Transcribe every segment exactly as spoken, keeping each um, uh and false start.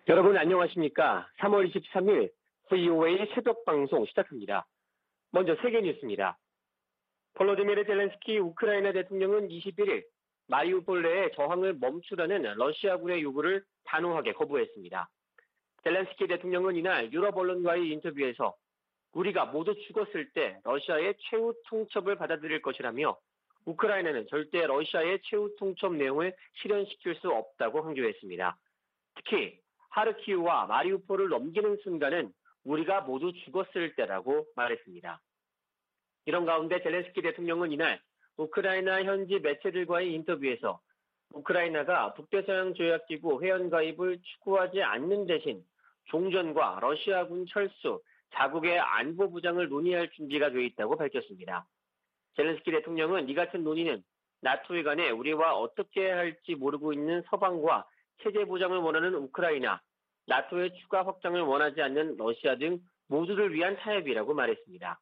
여러분 안녕하십니까? 삼월 이십삼일 브이오에이 새벽 방송 시작합니다. 먼저 세계 뉴스입니다. 볼로디미르 젤렌스키 우크라이나 대통령은 이십일일 마리우폴 내에 저항을 멈추라는 러시아군의 요구를 단호하게 거부했습니다. 젤렌스키 대통령은 이날 유럽 언론과의 인터뷰에서 우리가 모두 죽었을 때 러시아의 최후 통첩을 받아들일 것이라며 우크라이나는 절대 러시아의 최후 통첩 내용을 실현시킬 수 없다고 강조했습니다. 특히 하르키우와 마리우폴을 넘기는 순간은 우리가 모두 죽었을 때라고 말했습니다. 이런 가운데 젤렌스키 대통령은 이날 우크라이나 현지 매체들과의 인터뷰에서 우크라이나가 북대서양 조약기구 회원 가입을 추구하지 않는 대신 종전과 러시아군 철수, 자국의 안보 부장을 논의할 준비가 되어 있다고 밝혔습니다. 젤렌스키 대통령은 이 같은 논의는 나토 간에 우리와 어떻게 해야 할지 모르고 있는 서방과 체제 보장을 원하는 우크라이나, 나토의 추가 확장을 원하지 않는 러시아 등 모두를 위한 타협이라고 말했습니다.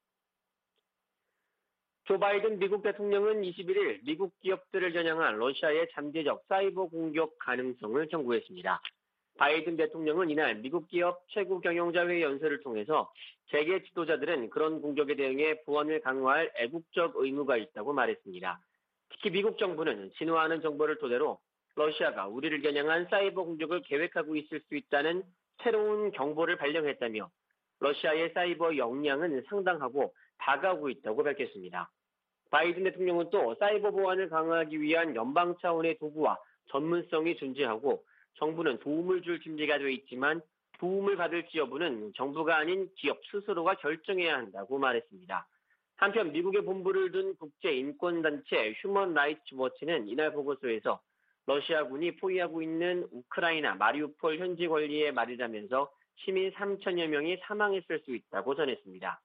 조 바이든 미국 대통령은 이십일일 미국 기업들을 겨냥한 러시아의 잠재적 사이버 공격 가능성을 경고했습니다. 바이든 대통령은 이날 미국 기업 최고 경영자회의 연설을 통해서 세계 지도자들은 그런 공격에 대응해 보안을 강화할 애국적 의무가 있다고 말했습니다. 특히 미국 정부는 진화하는 정보를 토대로 러시아가 우리를 겨냥한 사이버 공격을 계획하고 있을 수 있다는 새로운 경보를 발령했다며 러시아의 사이버 역량은 상당하고 다가오고 있다고 밝혔습니다. 바이든 대통령은 또 사이버 보안을 강화하기 위한 연방 차원의 도구와 전문성이 존재하고 정부는 도움을 줄 준비가 되어 있지만 도움을 받을지 여부는 정부가 아닌 기업 스스로가 결정해야 한다고 말했습니다. 한편 미국의 본부를 둔 국제인권단체 휴먼 라이츠 워치는 이날 보고서에서 러시아군이 포위하고 있는 우크라이나 마리우폴 현지 관리의 말이라면서 시민 삼천여 명이 사망했을 수 있다고 전했습니다.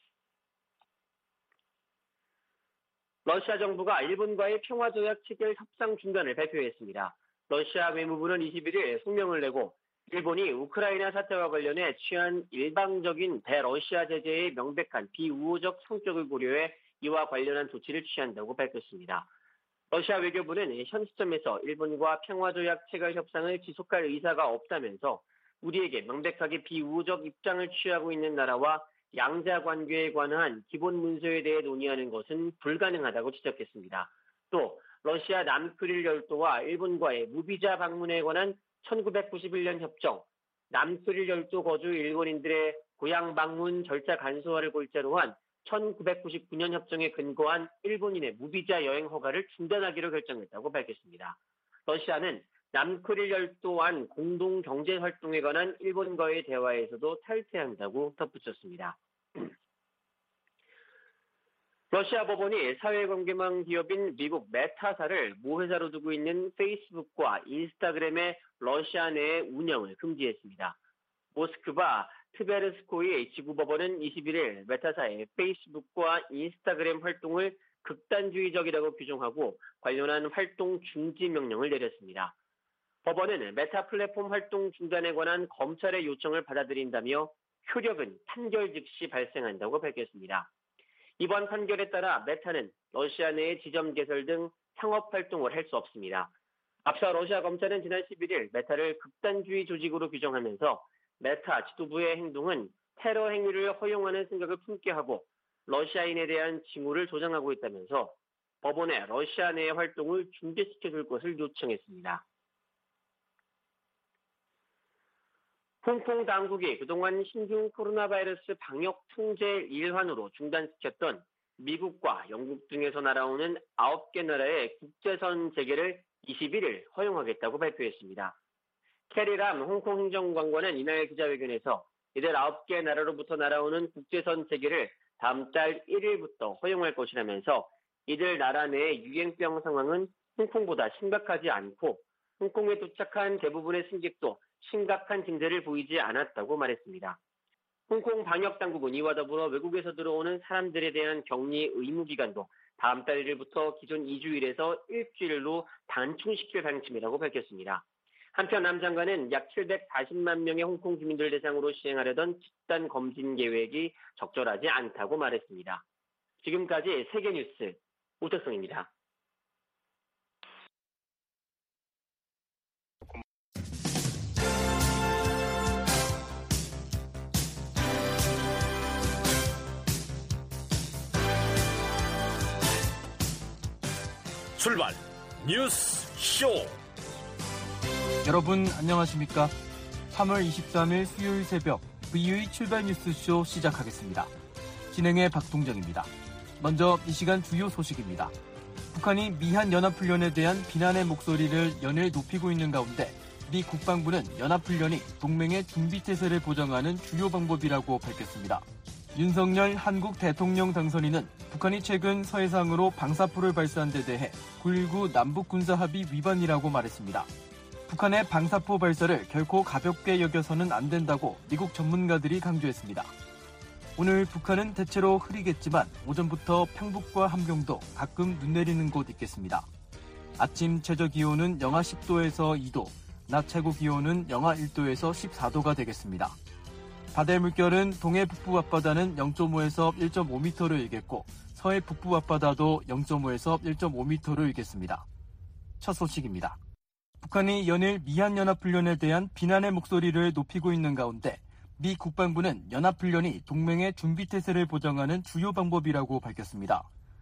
러시아 정부가 일본과의 평화조약 체결 협상 중단을 발표했습니다. 러시아 외무부는 이십일일 성명을 내고 일본이 우크라이나 사태와 관련해 취한 일방적인 대러시아 제재의 명백한 비우호적 성격을 고려해 이와 관련한 조치를 취한다고 밝혔습니다. 러시아 외교부는 현 시점에서 일본과 평화조약 체결 협상을 지속할 의사가 없다면서 우리에게 명백하게 비우호적 입장을 취하고 있는 나라와 양자 관계에 관한 기본 문서에 대해 논의하는 것은 불가능하다고 지적했습니다. 또 러시아 남크릴 열도와 일본과의 무비자 방문에 관한 천구백구십일년 협정, 남크릴 열도 거주 일본인들의 고향 방문 절차 간소화를 골자로 한 천구백구십구년 협정에 근거한 일본인의 무비자 여행 허가를 중단하기로 결정했다고 밝혔습니다. 러시아는 남크릴 열도 안 공동 경제 활동에 관한 일본과의 대화에서도 탈퇴한다고 덧붙였습니다. 러시아 법원이 사회관계망 기업인 미국 메타사를 모회사로 두고 있는 페이스북과 인스타그램의 러시아 내 운영을 금지했습니다. 모스크바 트베르스코이 지구법원은 이십일일 메타사의 페이스북과 인스타그램 활동을 극단주의적이라고 규정하고 관련한 활동 중지 명령을 내렸습니다. 법원은 메타 플랫폼 활동 중단에 관한 검찰의 요청을 받아들인다며 효력은 판결 즉시 발생한다고 밝혔습니다. 이번 판결에 따라 메타는 러시아 내의 지점 개설 등 상업 활동을 할 수 없습니다. 앞서 러시아 검찰은 지난 십일일 메타를 극단주의 조직으로 규정하면서 메타 지도부의 행동은 테러 행위를 허용하는 생각을 품게 하고 러시아인에 대한 징후를 조장하고 있다면서 법원에 러시아 내의 활동을 중지시켜줄 것을 요청했습니다. 홍콩 당국이 그동안 신종 코로나 바이러스 방역 통제 일환으로 중단시켰던 미국과 영국 등에서 날아오는 아홉 개 나라의 국제선 재개를 이십일일 허용하겠다고 발표했습니다. 캐리람 홍콩 행정관과는 이날 기자회견에서 이들 아홉 개 나라로부터 날아오는 국제선 재개를 다음 달 일일부터 허용할 것이라면서 이들 나라 내의 유행병 상황은 홍콩보다 심각하지 않고 홍콩에 도착한 대부분의 승객도 심각한 징조를 보이지 않았다고 말했습니다. 홍콩 방역당국은 이와 더불어 외국에서 들어오는 사람들에 대한 격리 의무 기간도 다음 달 일일부터 기존 이 주일에서 일주일로 단축시킬 방침이라고 밝혔습니다. 한편 남 장관은 약 칠백사십만 명의 홍콩 주민들 대상으로 시행하려던 집단 검진 계획이 적절하지 않다고 말했습니다. 지금까지 세계뉴스 오태성입니다. 출발 뉴스 쇼. 여러분 안녕하십니까? 삼월 이십삼일 수요일 새벽 브이오에이 출발 뉴스쇼 시작하겠습니다. 진행의 박동정입니다. 먼저 이 시간 주요 소식입니다. 북한이 미한 연합훈련에 대한 비난의 목소리를 연일 높이고 있는 가운데 미 국방부는 연합훈련이 동맹의 준비태세를 보장하는 주요 방법이라고 밝혔습니다. 윤석열 한국 대통령 당선인은 북한이 최근 서해상으로 방사포를 발사한 데 대해 구일구 남북군사합의 위반이라고 말했습니다. 북한의 방사포 발사를 결코 가볍게 여겨서는 안 된다고 미국 전문가들이 강조했습니다. 오늘 북한은 대체로 흐리겠지만 오전부터 평북과 함경도 가끔 눈 내리는 곳 있겠습니다. 아침 최저기온은 영하 십도에서 이도, 낮 최고기온은 영하 일도에서 십사도가 되겠습니다. 바다의 물결은 동해 북부 앞바다는 영점오에서 일점오 미터로 일겠고 서해 북부 앞바다도 영점오에서 일점오 미터로 일겠습니다. 첫 소식입니다. 북한이 연일 미한연합훈련에 대한 비난의 목소리를 높이고 있는 가운데 미 국방부는 연합훈련이 동맹의 준비태세를 보장하는 주요 방법이라고 밝혔습니다.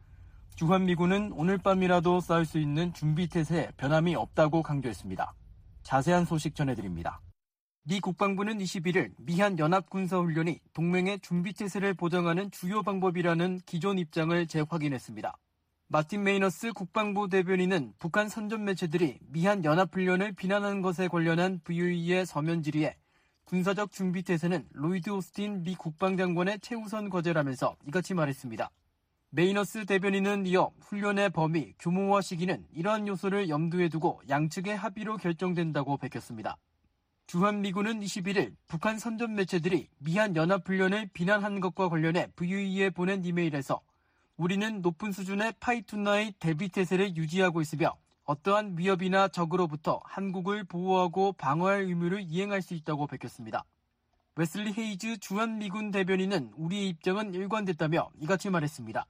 주한미군은 오늘 밤이라도 쌓을 수 있는 준비태세에 변함이 없다고 강조했습니다. 자세한 소식 전해드립니다. 미 국방부는 이십일일 미한연합군사훈련이 동맹의 준비태세를 보장하는 주요 방법이라는 기존 입장을 재확인했습니다. 마틴 메이너스 국방부 대변인은 북한 선전 매체들이 미한 연합훈련을 비난하는 것에 관련한 브이오에이의 서면 질의에 군사적 준비태세는 로이드 오스틴 미 국방장관의 최우선 과제라면서 이같이 말했습니다. 메이너스 대변인은 이어 훈련의 범위, 규모와 시기는 이러한 요소를 염두에 두고 양측의 합의로 결정된다고 밝혔습니다. 주한미군은 이십일일 북한 선전 매체들이 미한 연합훈련을 비난한 것과 관련해 브이오에이에 보낸 이메일에서 우리는 높은 수준의 파이투나의 대비태세를 유지하고 있으며 어떠한 위협이나 적으로부터 한국을 보호하고 방어할 의무를 이행할 수 있다고 밝혔습니다. 웨슬리 헤이즈 주한미군 대변인은 우리의 입장은 일관됐다며 이같이 말했습니다.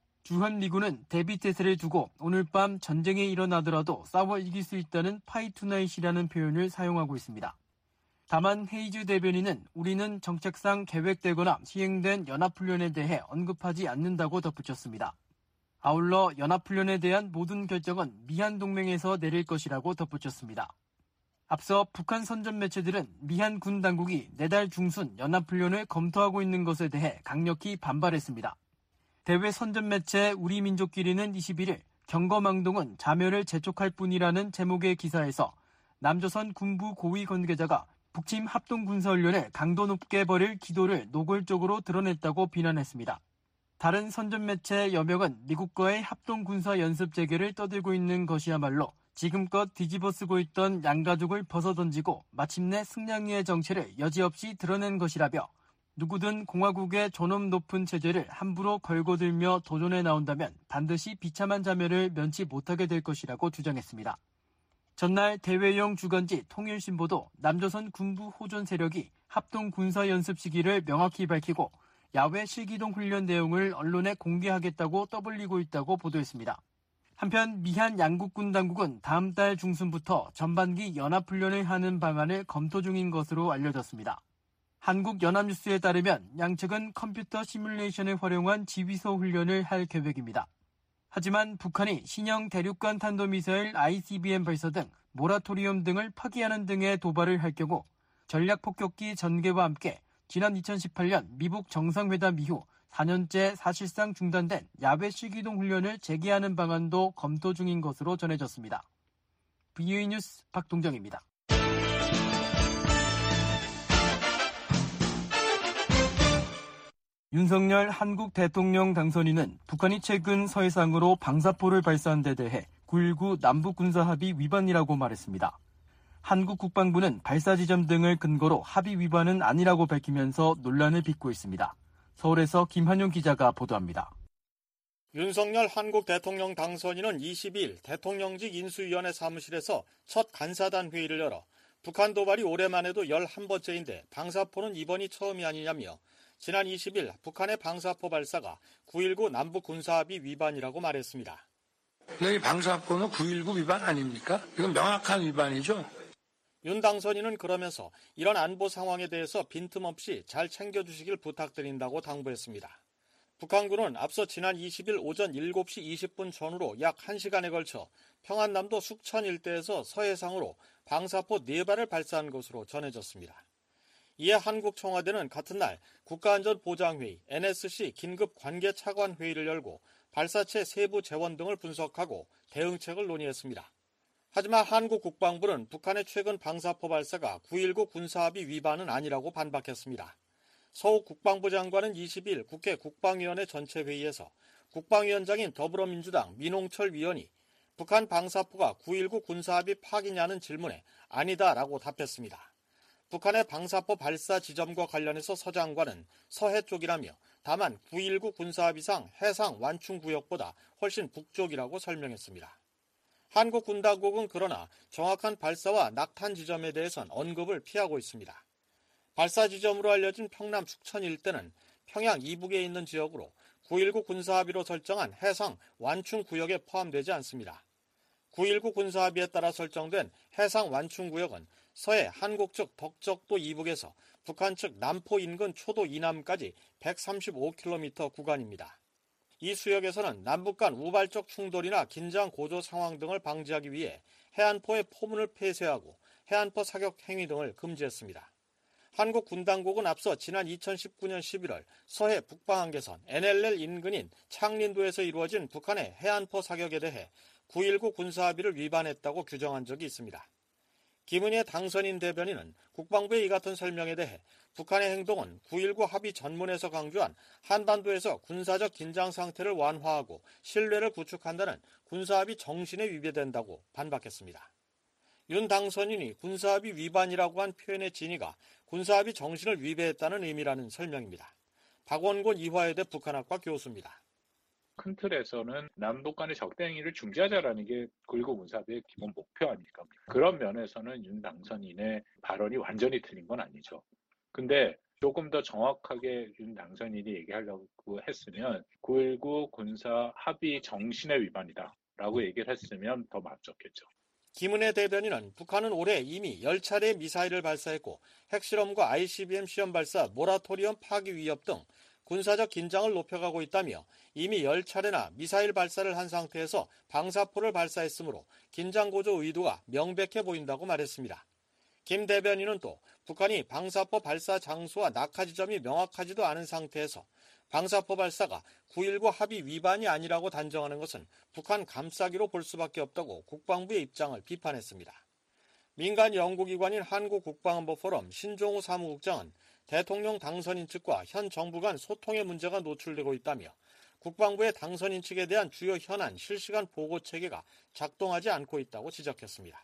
주한미군은 대비태세를 두고 오늘 밤 전쟁이 일어나더라도 싸워 이길 수 있다는 파이투나잇이라는 표현을 사용하고 있습니다. 다만 헤이즈 대변인은 우리는 정책상 계획되거나 시행된 연합훈련에 대해 언급하지 않는다고 덧붙였습니다. 아울러 연합훈련에 대한 모든 결정은 미한동맹에서 내릴 것이라고 덧붙였습니다. 앞서 북한 선전 매체들은 미한 군 당국이 내달 중순 연합훈련을 검토하고 있는 것에 대해 강력히 반발했습니다. 대외 선전 매체 우리민족끼리는 이십일일 경거망동은 자멸을 재촉할 뿐이라는 제목의 기사에서 남조선 군부 고위 관계자가 북침 합동군사훈련을 강도 높게 벌일 기도를 노골적으로 드러냈다고 비난했습니다. 다른 선전 매체 여명은 미국과의 합동군사연습 재개를 떠들고 있는 것이야말로 지금껏 뒤집어쓰고 있던 양가죽을 벗어던지고 마침내 승량이의 정체를 여지없이 드러낸 것이라며 누구든 공화국의 존엄 높은 체제를 함부로 걸고들며 도전에 나온다면 반드시 비참한 자멸을 면치 못하게 될 것이라고 주장했습니다. 전날 대외용 주간지 통일신보도 남조선 군부 호전 세력이 합동군사연습 시기를 명확히 밝히고 야외 실기동 훈련 내용을 언론에 공개하겠다고 떠벌리고 있다고 보도했습니다. 한편 미한 양국군 당국은 다음 달 중순부터 전반기 연합훈련을 하는 방안을 검토 중인 것으로 알려졌습니다. 한국연합뉴스에 따르면 양측은 컴퓨터 시뮬레이션을 활용한 지휘소 훈련을 할 계획입니다. 하지만 북한이 신형 대륙간 탄도미사일 아이씨비엠 발사 등 모라토리엄 등을 파기하는 등의 도발을 할 경우 전략폭격기 전개와 함께 지난 이천십팔년 미북 정상회담 이후 사년째 사실상 중단된 야외 실기동 훈련을 재개하는 방안도 검토 중인 것으로 전해졌습니다. 브이오에이 뉴스 박동정입니다. 윤석열 한국 대통령 당선인은 북한이 최근 서해상으로 방사포를 발사한 데 대해 구일구 남북군사합의 위반이라고 말했습니다. 한국 국방부는 발사 지점 등을 근거로 합의 위반은 아니라고 밝히면서 논란을 빚고 있습니다. 서울에서 김한용 기자가 보도합니다. 윤석열 한국 대통령 당선인은 이십이일 대통령직 인수위원회 사무실에서 첫 간사단 회의를 열어 북한 도발이 올해만 해도 열한 번째인데 방사포는 이번이 처음이 아니냐며 지난 이십일 북한의 방사포 발사가 구일구 남북군사합의 위반이라고 말했습니다. 이 방사포는 구일구 위반 아닙니까? 이건 명확한 위반이죠. 윤 당선인은 그러면서 이런 안보 상황에 대해서 빈틈없이 잘 챙겨주시길 부탁드린다고 당부했습니다. 북한군은 앞서 지난 이십일 오전 일곱 시 이십 분 전후로 약 한 시간에 걸쳐 평안남도 숙천 일대에서 서해상으로 방사포 네 발을 발사한 것으로 전해졌습니다. 이에 한국 청와대는 같은 날 국가안전보장회의 엔에스씨 긴급 관계차관회의를 열고 발사체 세부 재원 등을 분석하고 대응책을 논의했습니다. 하지만 한국 국방부는 북한의 최근 방사포 발사가 구일구 군사합의 위반은 아니라고 반박했습니다. 서욱 국방부 장관은 이십일 국회 국방위원회 전체 회의에서 국방위원장인 더불어민주당 민홍철 위원이 북한 방사포가 구일구 군사합의 파기냐는 질문에 아니다라고 답했습니다. 북한의 방사포 발사 지점과 관련해서 서 장관은 서해 쪽이라며 다만 구일구 군사합의상 해상 완충구역보다 훨씬 북쪽이라고 설명했습니다. 한국 군당국은 그러나 정확한 발사와 낙탄 지점에 대해선 언급을 피하고 있습니다. 발사 지점으로 알려진 평남 숙천 일대는 평양 이북에 있는 지역으로 구일구 군사합의로 설정한 해상 완충구역에 포함되지 않습니다. 구일구 군사합의에 따라 설정된 해상 완충구역은 서해 한국 측 덕적도 이북에서 북한 측 남포 인근 초도 이남까지 백삼십오 킬로미터 구간입니다. 이 수역에서는 남북 간 우발적 충돌이나 긴장 고조 상황 등을 방지하기 위해 해안포의 포문을 폐쇄하고 해안포 사격 행위 등을 금지했습니다. 한국 군당국은 앞서 지난 이천십구년 십일월 서해 북방한계선 엔엘엘 인근인 창린도에서 이루어진 북한의 해안포 사격에 대해 구일구 군사합의를 위반했다고 규정한 적이 있습니다. 김은혜 당선인 대변인은 국방부의 이 같은 설명에 대해 북한의 행동은 구일구 합의 전문에서 강조한 한반도에서 군사적 긴장 상태를 완화하고 신뢰를 구축한다는 군사합의 정신에 위배된다고 반박했습니다. 윤 당선인이 군사합의 위반이라고 한 표현의 진위가 군사합의 정신을 위배했다는 의미라는 설명입니다. 박원곤 이화여대 북한학과 교수입니다. 큰 틀에서는 남북 간의 적대행위를 중지하자라는 게 구일구 군사합의의 기본 목표 아닙니까? 그런 면에서는 윤 당선인의 발언이 완전히 틀린 건 아니죠. 근데 조금 더 정확하게 윤 당선인이 얘기하려고 했으면 구일구 군사합의 정신의 위반이다라고 얘기를 했으면 더 맞췄겠죠. 김은혜 대변인은 북한은 올해 이미 열 차례 미사일을 발사했고 핵실험과 아이씨비엠 시험 발사, 모라토리엄 파기 위협 등 군사적 긴장을 높여가고 있다며 이미 열 차례나 미사일 발사를 한 상태에서 방사포를 발사했으므로 긴장 고조 의도가 명백해 보인다고 말했습니다. 김 대변인은 또 북한이 방사포 발사 장소와 낙하 지점이 명확하지도 않은 상태에서 방사포 발사가 구일구 합의 위반이 아니라고 단정하는 것은 북한 감싸기로 볼 수밖에 없다고 국방부의 입장을 비판했습니다. 민간 연구기관인 한국국방안보포럼 신종우 사무국장은 대통령 당선인 측과 현 정부 간 소통의 문제가 노출되고 있다며 국방부의 당선인 측에 대한 주요 현안 실시간 보고 체계가 작동하지 않고 있다고 지적했습니다.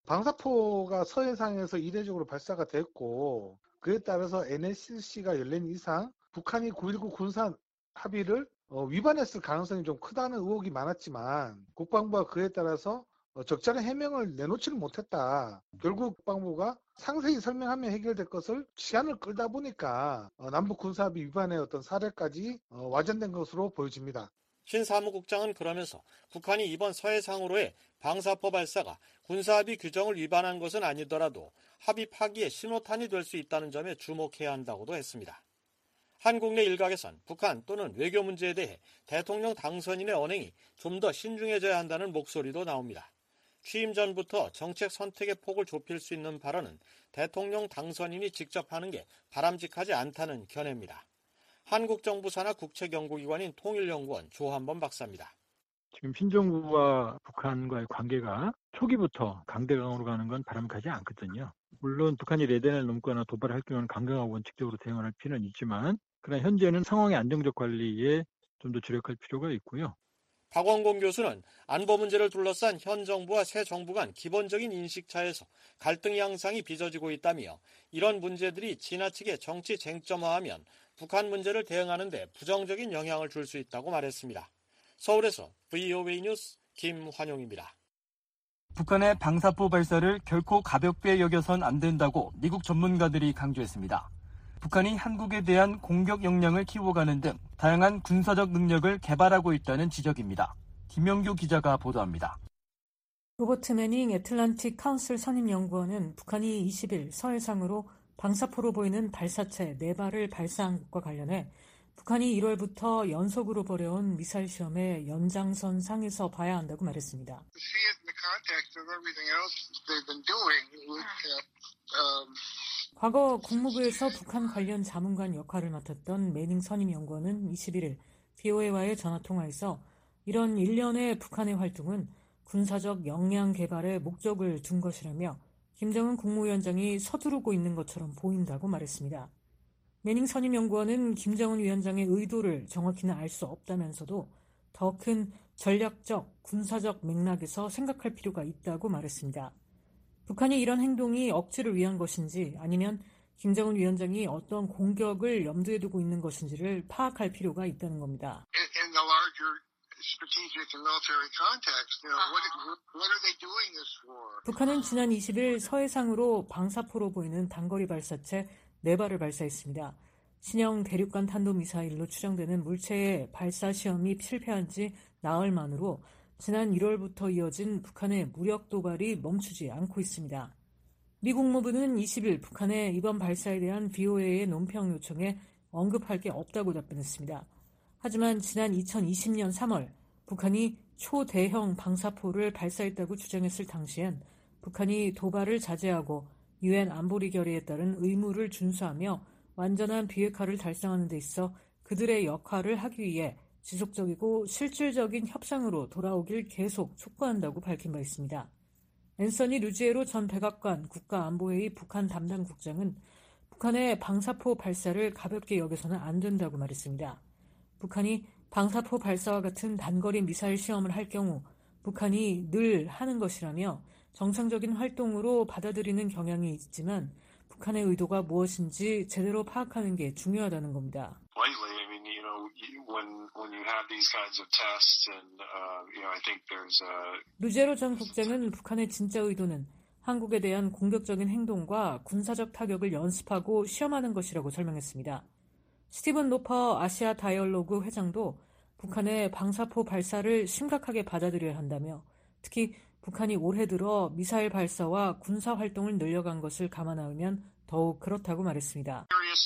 방사포가 서해상에서 이례적으로 발사가 됐고 그에 따라서 엔에스씨가 열린 이상 북한이 구일구 군사 합의를 위반했을 가능성이 좀 크다는 의혹이 많았지만 국방부가 그에 따라서 적절한 해명을 내놓지를 못했다. 결국 국방부가 상세히 설명하면 해결될 것을 시간을 끌다 보니까 남북 군사합의 위반의 어떤 사례까지 와전된 것으로 보여집니다. 신 사무국장은 그러면서 북한이 이번 서해상으로의 방사포 발사가 군사합의 규정을 위반한 것은 아니더라도 합의 파기의 신호탄이 될 수 있다는 점에 주목해야 한다고도 했습니다. 한국 내 일각에선 북한 또는 외교 문제에 대해 대통령 당선인의 언행이 좀 더 신중해져야 한다는 목소리도 나옵니다. 취임 전부터 정책 선택의 폭을 좁힐 수 있는 발언은 대통령 당선인이 직접 하는 게 바람직하지 않다는 견해입니다. 한국 정부 산하 국책연구기관인 통일연구원 조한범 박사입니다. 지금 신정부와 북한과의 관계가 초기부터 강대강으로 가는 건 바람직하지 않거든요. 물론 북한이 레덴을 넘거나 도발을 할 경우는 강경하고 원칙적으로 대응할 필요는 있지만 그러나 현재는 상황의 안정적 관리에 좀 더 주력할 필요가 있고요. 박원곤 교수는 안보 문제를 둘러싼 현 정부와 새 정부 간 기본적인 인식차에서 갈등 양상이 빚어지고 있다며 이런 문제들이 지나치게 정치 쟁점화하면 북한 문제를 대응하는 데 부정적인 영향을 줄 수 있다고 말했습니다. 서울에서 브이오에이 뉴스 김환용입니다. 북한의 방사포 발사를 결코 가볍게 여겨선 안 된다고 미국 전문가들이 강조했습니다. 북한이 한국에 대한 공격 역량을 키워가는 등 다양한 군사적 능력을 개발하고 있다는 지적입니다. 김영규 기자가 보도합니다. 로버트 매닝 애틀란틱 카운슬 선임연구원은 북한이 이십일 서해상으로 방사포로 보이는 발사체 네 발을 발사한 것과 관련해 북한이 일월부터 연속으로 벌여온 미사일 시험의 연장선 상에서 봐야 한다고 말했습니다. 과거 국무부에서 북한 관련 자문관 역할을 맡았던 매닝 선임연구원은 이십일일 브이오에이와의 전화통화에서 이런 일련의 북한의 활동은 군사적 역량 개발에 목적을 둔 것이라며 김정은 국무위원장이 서두르고 있는 것처럼 보인다고 말했습니다. 매닝 선임연구원은 김정은 위원장의 의도를 정확히는 알 수 없다면서도 더 큰 전략적, 군사적 맥락에서 생각할 필요가 있다고 말했습니다. 북한이 이런 행동이 억지를 위한 것인지 아니면 김정은 위원장이 어떤 공격을 염두에 두고 있는 것인지를 파악할 필요가 있다는 겁니다. 북한은 지난 이십일 서해상으로 방사포로 보이는 단거리 발사체 네 발을 발사했습니다. 신형 대륙간 탄도미사일로 추정되는 물체의 발사 시험이 실패한 지 나흘 만으로 지난 일월부터 이어진 북한의 무력 도발이 멈추지 않고 있습니다. 미 국무부는 이십일 북한의 이번 발사에 대한 브이오에이의 논평 요청에 언급할 게 없다고 답변했습니다. 하지만 지난 이천이십년 삼월 북한이 초대형 방사포를 발사했다고 주장했을 당시엔 북한이 도발을 자제하고 유엔 안보리 결의에 따른 의무를 준수하며 완전한 비핵화를 달성하는 데 있어 그들의 역할을 하기 위해 지속적이고 실질적인 협상으로 돌아오길 계속 촉구한다고 밝힌 바 있습니다. 앤서니 루지에로 전 백악관 국가안보회의 북한 담당 국장은 북한의 방사포 발사를 가볍게 여겨서는 안 된다고 말했습니다. 북한이 방사포 발사와 같은 단거리 미사일 시험을 할 경우 북한이 늘 하는 것이라며 정상적인 활동으로 받아들이는 경향이 있지만 북한의 의도가 무엇인지 제대로 파악하는 게 중요하다는 겁니다. 루제로 전 국장은 북한의 진짜 의도는 한국에 대한 공격적인 행동과 군사적 타격을 연습하고 시험하는 것이라고 설명했습니다. 스티븐 노퍼 아시아 다이얼로그 회장도 북한의 방사포 발사를 심각하게 받아들여야 한다며 특히 북한이 올해 들어 미사일 발사와 군사 활동을 늘려간 것을 감안하면 더욱 그렇다고 말했습니다.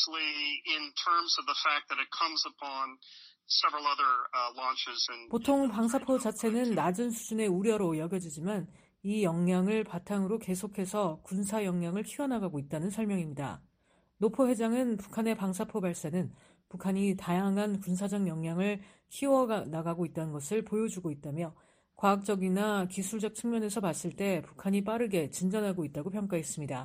보통 방사포 자체는 낮은 수준의 우려로 여겨지지만 이 역량을 바탕으로 계속해서 군사 역량을 키워나가고 있다는 설명입니다. 노포 회장은 북한의 방사포 발사는 북한이 다양한 군사적 역량을 키워나가고 있다는 것을 보여주고 있다며 과학적이나 기술적 측면에서 봤을 때 북한이 빠르게 진전하고 있다고 평가했습니다.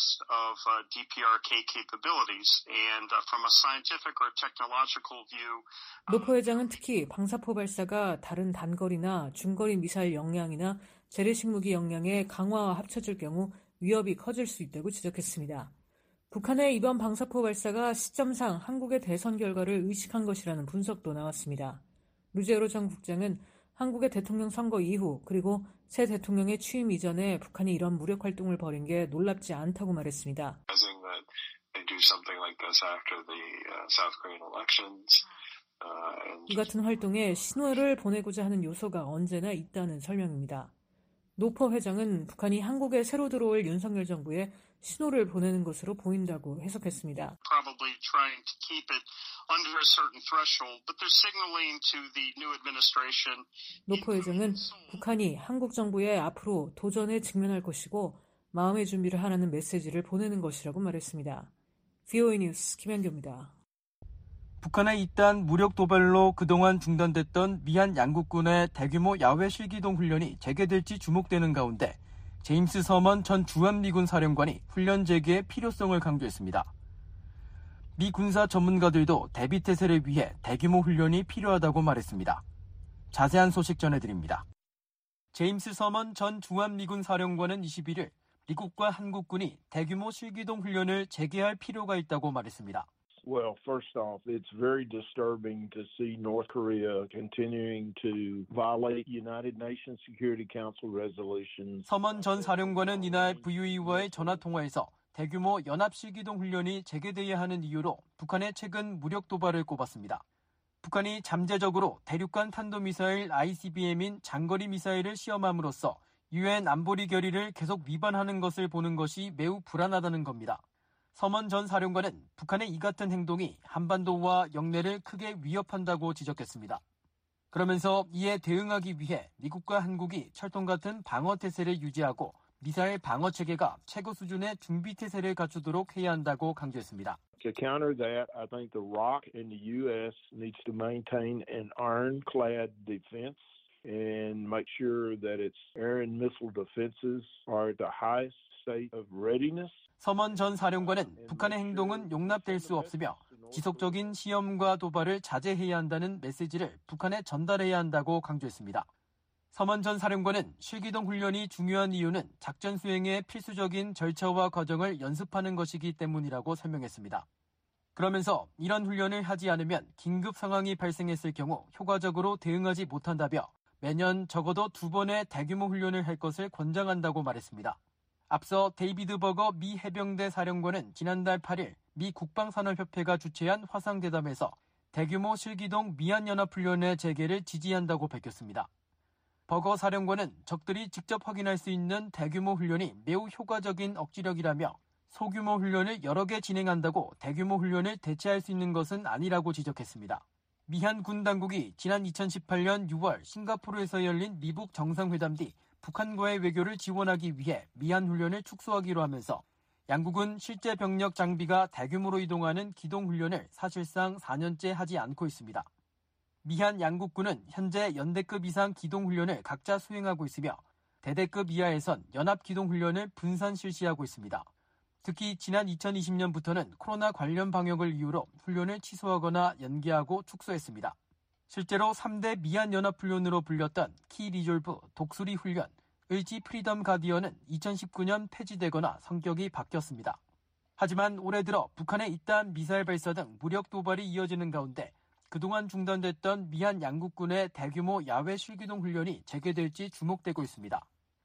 노포 회장은 특히 방사포 발사가 다른 단거리나 중거리 미사일 역량이나 재래식 무기 역량의 강화와 합쳐질 경우 위협이 커질 수 있다고 지적했습니다. 북한의 이번 방사포 발사가 시점상 한국의 대선 결과를 의식한 것이라는 분석도 나왔습니다. 루제로 전 국장은 한국의 대통령 선거 이후 그리고 새 대통령의 취임 이전에 북한이 이런 무력 활동을 벌인 게 놀랍지 않다고 말했습니다. 이 같은 활동에 신호를 보내고자 하는 요소가 언제나 있다는 설명입니다. 노퍼 회장은 북한이 한국에 새로 들어올 윤석열 정부에 신호를 보내는 것으로 보인다고 해석했습니다. 노포 회장은 북한이 한국 정부에 앞으로 도전에 직면할 것이고 마음의 준비를 하라는 메시지를 보내는 것이라고 말했습니다. 브이오에이 뉴스 김현규입니다. 북한의 이딴 무력 도발로 그동안 중단됐던 미한 양국군의 대규모 야외 실기동 훈련이 재개될지 주목되는 가운데 제임스 서먼 전 주한미군 사령관이 훈련 재개의 필요성을 강조했습니다. 미 군사 전문가들도 대비태세를 위해 대규모 훈련이 필요하다고 말했습니다. 자세한 소식 전해드립니다. 제임스 서먼 전 주한미군 사령관은 이십일일 미국과 한국군이 대규모 실기동 훈련을 재개할 필요가 있다고 말했습니다. Well, first off, it's very disturbing to see North Korea continuing to violate United Nations Security Council resolutions. 서먼 전 사령관은 이날 브이오에이와의 전화통화에서 대규모 연합실기동 훈련이 재개돼야 하는 이유로 북한의 최근 무력 도발을 꼽았습니다. 북한이 잠재적으로 대륙간 탄도미사일 아이씨비엠인 장거리 미사일을 시험함으로써 유엔 안보리 결의를 계속 위반하는 것을 보는 것이 매우 불안하다는 겁니다. 서먼 전 사령관은 북한의 이 같은 행동이 한반도와 영내를 크게 위협한다고 지적했습니다. 그러면서 이에 대응하기 위해 미국과 한국이 철통 같은 방어 태세를 유지하고 미사일 방어 체계가 최고 수준의 준비 태세를 갖추도록 해야 한다고 강조했습니다. To counter that, I think the R O C and the U S needs to maintain an ironclad defense and make sure that its air and missile defenses are at the highest state of readiness. 서먼 전 사령관은 북한의 행동은 용납될 수 없으며 지속적인 시험과 도발을 자제해야 한다는 메시지를 북한에 전달해야 한다고 강조했습니다. 서먼 전 사령관은 실기동 훈련이 중요한 이유는 작전 수행의 필수적인 절차와 과정을 연습하는 것이기 때문이라고 설명했습니다. 그러면서 이런 훈련을 하지 않으면 긴급 상황이 발생했을 경우 효과적으로 대응하지 못한다며 매년 적어도 두 번의 대규모 훈련을 할 것을 권장한다고 말했습니다. 앞서 데이비드 버거 미 해병대 사령관은 지난달 팔 일 미 국방산업협회가 주최한 화상대담에서 대규모 실기동 미한연합훈련의 재개를 지지한다고 밝혔습니다. 버거 사령관은 적들이 직접 확인할 수 있는 대규모 훈련이 매우 효과적인 억지력이라며 소규모 훈련을 여러 개 진행한다고 대규모 훈련을 대체할 수 있는 것은 아니라고 지적했습니다. 미한 군 당국이 지난 이천십팔 년 유월 싱가포르에서 열린 미북 정상회담 뒤 북한과의 외교를 지원하기 위해 미한 훈련을 축소하기로 하면서 양국은 실제 병력 장비가 대규모로 이동하는 기동훈련을 사실상 사 년째 하지 않고 있습니다. 미한 양국군은 현재 연대급 이상 기동훈련을 각자 수행하고 있으며 대대급 이하에선 연합기동훈련을 분산 실시하고 있습니다. 특히 지난 이천이십 년부터는 코로나 관련 방역을 이유로 훈련을 취소하거나 연기하고 축소했습니다. 실제로 삼 대 미한연합훈련으로 불렸던 키리졸브 독수리 훈련, 을지 프리덤 가디언은 이천십구 년 폐지되거나 성격이 바뀌었습니다. 하지만 올해 들어 북한의 잇따른 미사일 발사 등 무력 도발이 이어지는 가운데 그동안 중단됐던 미한 양국군의 대규모 야외 실기동 훈련이 재개될지 주목되고 있습니다.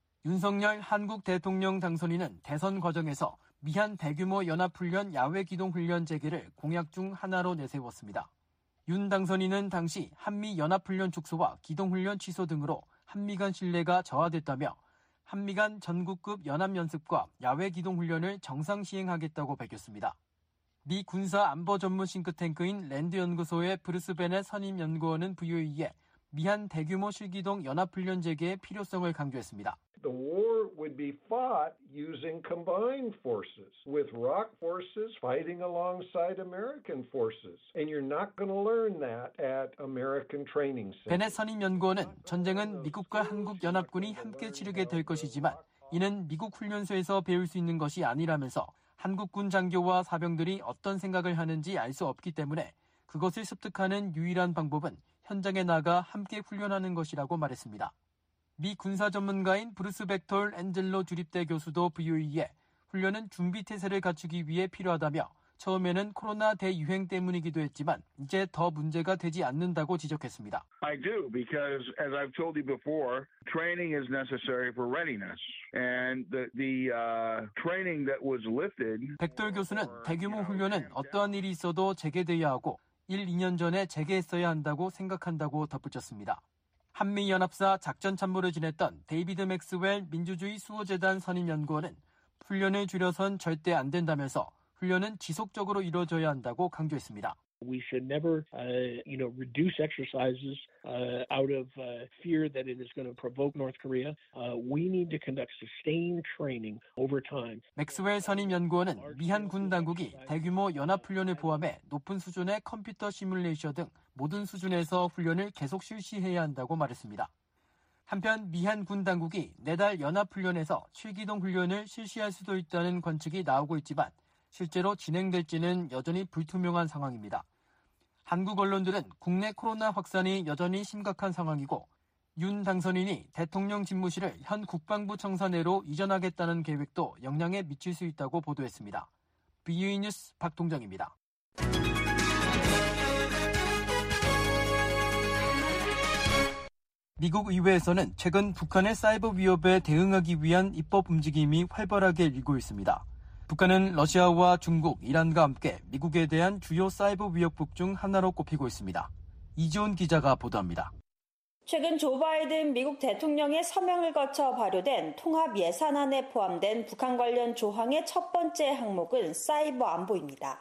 윤석열 한국 대통령 당선인은 대선 과정에서 미한 대규모 연합훈련 야외 기동훈련 재개를 공약 중 하나로 내세웠습니다. 윤 당선인은 당시 한미 연합훈련 축소와 기동훈련 취소 등으로 한미 간 신뢰가 저하됐다며 한미 간 전국급 연합연습과 야외 기동훈련을 정상 시행하겠다고 밝혔습니다. 미 군사안보 전문 싱크탱크인 랜드연구소의 브루스 베넷 선임연구원은 브이오에이에 미한 대규모 실기동 연합훈련 재개의 필요성을 강조했습니다. The war would be fought using combined forces, with R O C forces fighting alongside American forces. And you're not going to learn that at American training centers. 베넷 선임연구원은 전쟁은 미국과 한국 연합군이 함께 치르게 될 것이지만 이는 미국 훈련소에서 배울 수 있는 것이 아니라면서 한국군 장교와 사병들이 어떤 생각을 하는지 알 수 없기 때문에 그것을 습득하는 유일한 방법은 현장에 나가 함께 훈련하는 것이라고 말했습니다. 미 군사 전문가인 브루스 벡톨 앤젤로 주립대 교수도 브이오에이에 훈련은 준비 태세를 갖추기 위해 필요하다며 처음에는 코로나 대유행 때문이기도 했지만 이제 더 문제가 되지 않는다고 지적했습니다. I do, because as I've told you before, training is necessary for readiness. And the, the uh, training that was lifted... 벡톨 교수는 대규모 훈련은 어떠한 일이 있어도 재개돼야 하고 일, 이 년 전에 재개했어야 한다고 생각한다고 덧붙였습니다. 한미연합사 작전참모를 지냈던 데이비드 맥스웰 민주주의 수호재단 선임연구원은 훈련을 줄여선 절대 안 된다면서 훈련은 지속적으로 이루어져야 한다고 강조했습니다. We should never, uh, you know, reduce exercises uh, out of uh, fear that it is going to provoke North Korea. Uh, we need to conduct sustained training over time. 맥스웰 선임연구원은 미한 군 당국이 대규모 연합훈련을 포함해 높은 수준의 컴퓨터 시뮬레이션 등 모든 수준에서 훈련을 계속 실시해야 한다고 말했습니다. 한편 미한 군 당국이 내달 연합훈련에서 실기동 훈련을 실시할 수도 있다는 관측이 나오고 있지만 실제로 진행될지는 여전히 불투명한 상황입니다. 한국 언론들은 국내 코로나 확산이 여전히 심각한 상황이고 윤 당선인이 대통령 집무실을 현 국방부 청사내로 이전하겠다는 계획도 영향에 미칠 수 있다고 보도했습니다. 브이오에이 뉴스 박동정입니다. 미국 의회에서는 최근 북한의 사이버 위협에 대응하기 위한 입법 움직임이 활발하게 일고 있습니다. 북한은 러시아와 중국, 이란과 함께 미국에 대한 주요 사이버 위협국 중 하나로 꼽히고 있습니다. 이지훈 기자가 보도합니다. 최근 조 바이든 미국 대통령의 서명을 거쳐 발효된 통합 예산안에 포함된 북한 관련 조항의 첫 번째 항목은 사이버 안보입니다.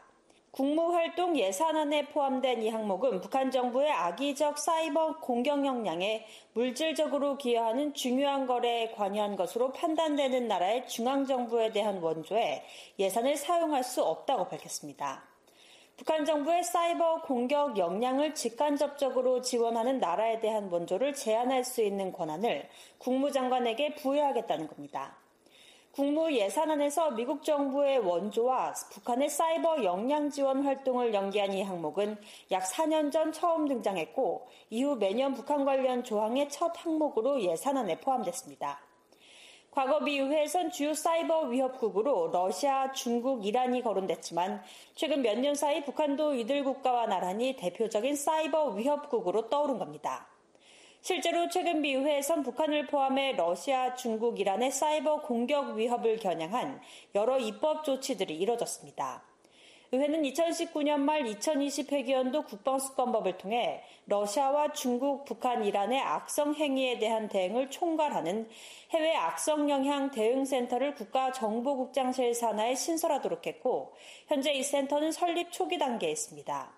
국무활동 예산안에 포함된 이 항목은 북한 정부의 악의적 사이버 공격 역량에 물질적으로 기여하는 중요한 거래에 관여한 것으로 판단되는 나라의 중앙정부에 대한 원조에 예산을 사용할 수 없다고 밝혔습니다. 북한 정부의 사이버 공격 역량을 직간접적으로 지원하는 나라에 대한 원조를 제한할 수 있는 권한을 국무장관에게 부여하겠다는 겁니다. 국무 예산안에서 미국 정부의 원조와 북한의 사이버 역량 지원 활동을 연계한 이 항목은 약 사 년 전 처음 등장했고 이후 매년 북한 관련 조항의 첫 항목으로 예산안에 포함됐습니다. 과거 미 의회에선 주요 사이버 위협국으로 러시아, 중국, 이란이 거론됐지만 최근 몇 년 사이 북한도 이들 국가와 나란히 대표적인 사이버 위협국으로 떠오른 겁니다. 실제로 최근 미 의회에선 북한을 포함해 러시아, 중국, 이란의 사이버 공격 위협을 겨냥한 여러 입법 조치들이 이뤄졌습니다. 의회는 이천십구 년 말 이천이십 회기연도 국방수권법을 통해 러시아와 중국, 북한, 이란의 악성 행위에 대한 대응을 총괄하는 해외 악성 영향 대응센터를 국가정보국장실 산하에 신설하도록 했고 현재 이 센터는 설립 초기 단계에 있습니다.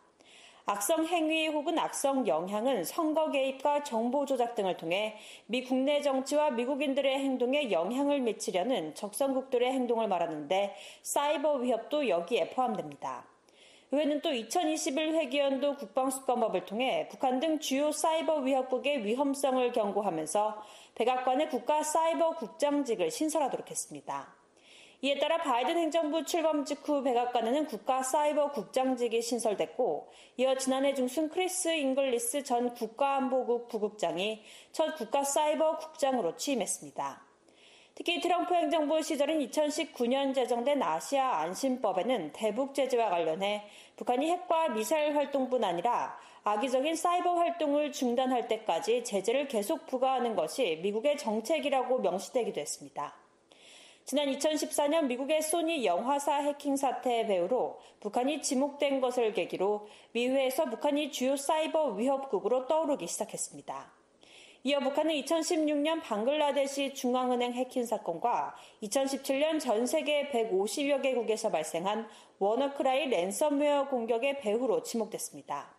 악성 행위 혹은 악성 영향은 선거 개입과 정보 조작 등을 통해 미 국내 정치와 미국인들의 행동에 영향을 미치려는 적성국들의 행동을 말하는데 사이버 위협도 여기에 포함됩니다. 의회는 또 이천이십일 회기연도 국방수권법을 통해 북한 등 주요 사이버 위협국의 위험성을 경고하면서 백악관의 국가 사이버 국장직을 신설하도록 했습니다. 이에 따라 바이든 행정부 출범 직후 백악관에는 국가 사이버 국장직이 신설됐고 이어 지난해 중순 크리스 잉글리스 전 국가안보국 부국장이 첫 국가 사이버 국장으로 취임했습니다. 특히 트럼프 행정부 시절인 이천십구 년 제정된 아시아 안심법에는 대북 제재와 관련해 북한이 핵과 미사일 활동뿐 아니라 악의적인 사이버 활동을 중단할 때까지 제재를 계속 부과하는 것이 미국의 정책이라고 명시되기도 했습니다. 지난 이천십사 년 미국의 소니 영화사 해킹 사태의 배후로 북한이 지목된 것을 계기로 미회에서 북한이 주요 사이버 위협국으로 떠오르기 시작했습니다. 이어 북한은 이천십육 년 방글라데시 중앙은행 해킹 사건과 이천십칠 년 전 세계 백오십여 개국에서 발생한 워너크라이 랜섬웨어 공격의 배후로 지목됐습니다.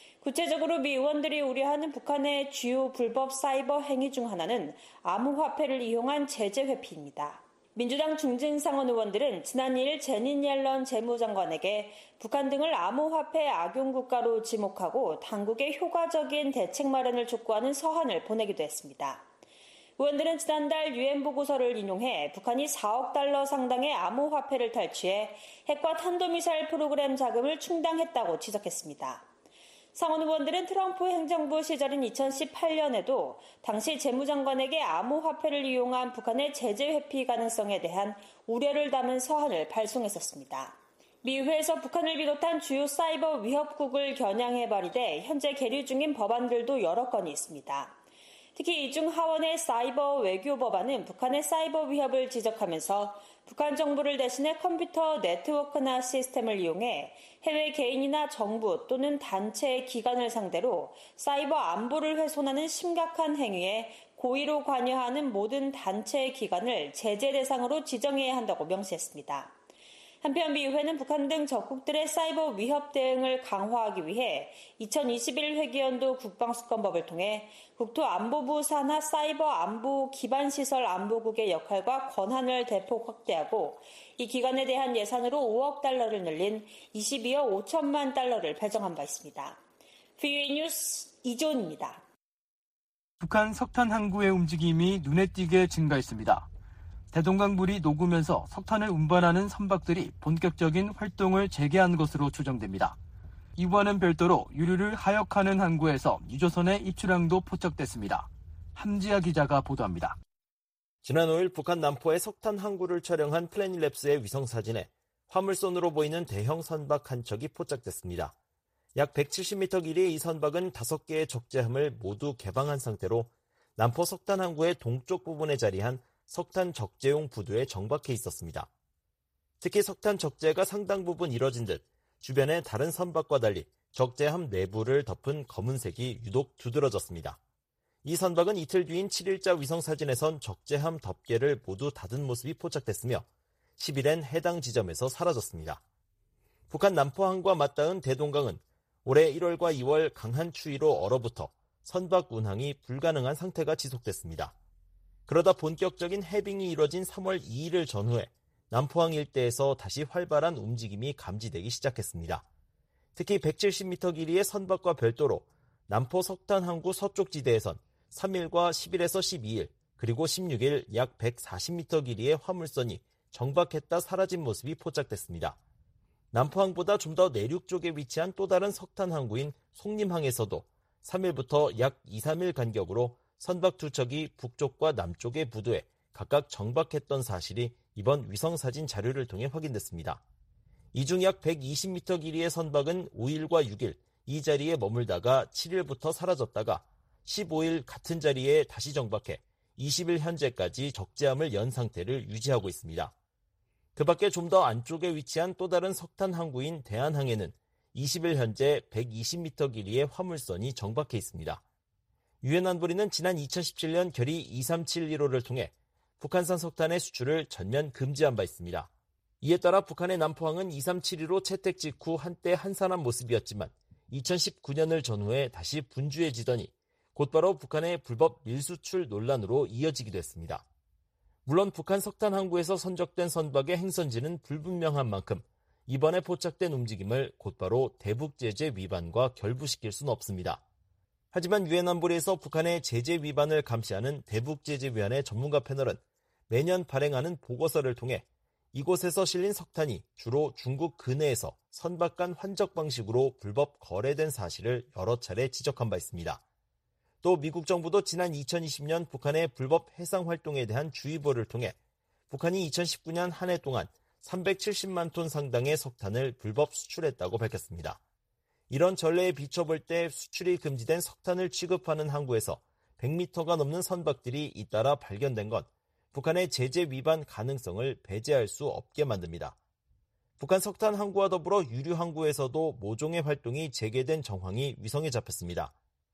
구체적으로 미 의원들이 우려하는 북한의 주요 불법 사이버 행위 중 하나는 암호화폐를 이용한 제재 회피입니다. 민주당 중진상원 의원들은 지난 이 일 제닛 옐런 재무장관에게 북한 등을 암호화폐 악용국가로 지목하고 당국의 효과적인 대책 마련을 촉구하는 서한을 보내기도 했습니다. 의원들은 지난달 유엔 보고서를 인용해 북한이 사억 달러 상당의 암호화폐를 탈취해 핵과 탄도미사일 프로그램 자금을 충당했다고 지적했습니다. 상원 의원들은 트럼프 행정부 시절인 이천십팔 년에도 당시 재무장관에게 암호화폐를 이용한 북한의 제재 회피 가능성에 대한 우려를 담은 서한을 발송했었습니다. 미 의회에서 북한을 비롯한 주요 사이버 위협국을 겨냥해 발의돼 현재 계류 중인 법안들도 여러 건이 있습니다. 특히 이 중 하원의 사이버 외교 법안은 북한의 사이버 위협을 지적하면서 북한 정부를 대신해 컴퓨터 네트워크나 시스템을 이용해 해외 개인이나 정부 또는 단체, 기관을 상대로 사이버 안보를 훼손하는 심각한 행위에 고의로 관여하는 모든 단체, 기관을 제재 대상으로 지정해야 한다고 명시했습니다. 한편 미 의회는 북한 등 적국들의 사이버 위협 대응을 강화하기 위해 이천이십일 회기연도 국방수권법을 통해 국토안보부 산하 사이버 안보 기반시설 안보국의 역할과 권한을 대폭 확대하고 이 기관에 대한 예산으로 오억 달러를 늘린 이십이억 오천만 달러를 배정한 바 있습니다. 브이오에이 뉴스 이조은입니다. 북한 석탄 항구의 움직임이 눈에 띄게 증가했습니다. 대동강물이 녹으면서 석탄을 운반하는 선박들이 본격적인 활동을 재개한 것으로 추정됩니다. 이와는 별도로 유류를 하역하는 항구에서 유조선의 입출항도 포착됐습니다. 함지아 기자가 보도합니다. 지난 오 일 북한 남포의 석탄 항구를 촬영한 플래닛랩스의 위성사진에 화물선으로 보이는 대형 선박 한 척이 포착됐습니다. 약 백칠십 미터 길이의 이 선박은 다섯 개의 적재함을 모두 개방한 상태로 남포 석탄 항구의 동쪽 부분에 자리한 석탄 적재용 부두에 정박해 있었습니다. 특히 석탄 적재가 상당 부분 이뤄진 듯 주변의 다른 선박과 달리 적재함 내부를 덮은 검은색이 유독 두드러졌습니다. 이 선박은 이틀 뒤인 칠 일자 위성사진에선 적재함 덮개를 모두 닫은 모습이 포착됐으며 십일엔 해당 지점에서 사라졌습니다. 북한 남포항과 맞닿은 대동강은 올해 일월과 이월 강한 추위로 얼어붙어 선박 운항이 불가능한 상태가 지속됐습니다. 그러다 본격적인 해빙이 이뤄진 삼월 이일을 전후해 남포항 일대에서 다시 활발한 움직임이 감지되기 시작했습니다. 특히 백칠십 미터 길이의 선박과 별도로 남포 석탄 항구 서쪽 지대에선 삼일과 십일에서 십이일 그리고 십육일 약 백사십 미터 길이의 화물선이 정박했다 사라진 모습이 포착됐습니다. 남포항보다 좀 더 내륙 쪽에 위치한 또 다른 석탄 항구인 송림항에서도 삼일부터 약 이, 삼일 간격으로 선박 두 척이 북쪽과 남쪽의 부두에 각각 정박했던 사실이 이번 위성사진 자료를 통해 확인됐습니다. 이 중 약 백이십 미터 길이의 선박은 오일과 육일 이 자리에 머물다가 칠일부터 사라졌다가 십오일 같은 자리에 다시 정박해 이십일 현재까지 적재함을 연 상태를 유지하고 있습니다. 그 밖에 좀 더 안쪽에 위치한 또 다른 석탄 항구인 대한항에는 이십일 현재 백이십 미터 길이의 화물선이 정박해 있습니다. 유엔 안보리는 지난 이천십칠년 결의 이삼칠일오를 통해 북한산 석탄의 수출을 전면 금지한 바 있습니다. 이에 따라 북한의 남포항은 이삼칠일오 채택 직후 한때 한산한 모습이었지만 이천십구년을 전후해 다시 분주해지더니 곧바로 북한의 불법 밀수출 논란으로 이어지기도 했습니다. 물론 북한 석탄 항구에서 선적된 선박의 행선지는 불분명한 만큼 이번에 포착된 움직임을 곧바로 대북 제재 위반과 결부시킬 수는 없습니다. 하지만 유엔 안보리에서 북한의 제재 위반을 감시하는 대북제재위원회 전문가 패널은 매년 발행하는 보고서를 통해 이곳에서 실린 석탄이 주로 중국 근해에서 선박 간 환적 방식으로 불법 거래된 사실을 여러 차례 지적한 바 있습니다. 또 미국 정부도 지난 이천이십년 북한의 불법 해상 활동에 대한 주의보를 통해 북한이 이천십구년 한 해 동안 삼백칠십만 톤 상당의 석탄을 불법 수출했다고 밝혔습니다. 이런 전례에 비춰볼 때 수출이 금지된 석탄을 취급하는 항구에서 백 미터가 넘는 선박들이 잇따라 발견된 건 북한의 제재 위반 가능성을 배제할 수 없게 만듭니다. 북한 석탄 항구와 더불어 유류 항구에서도 모종의 활동이 재개된 정황이 위성에 잡혔습니다.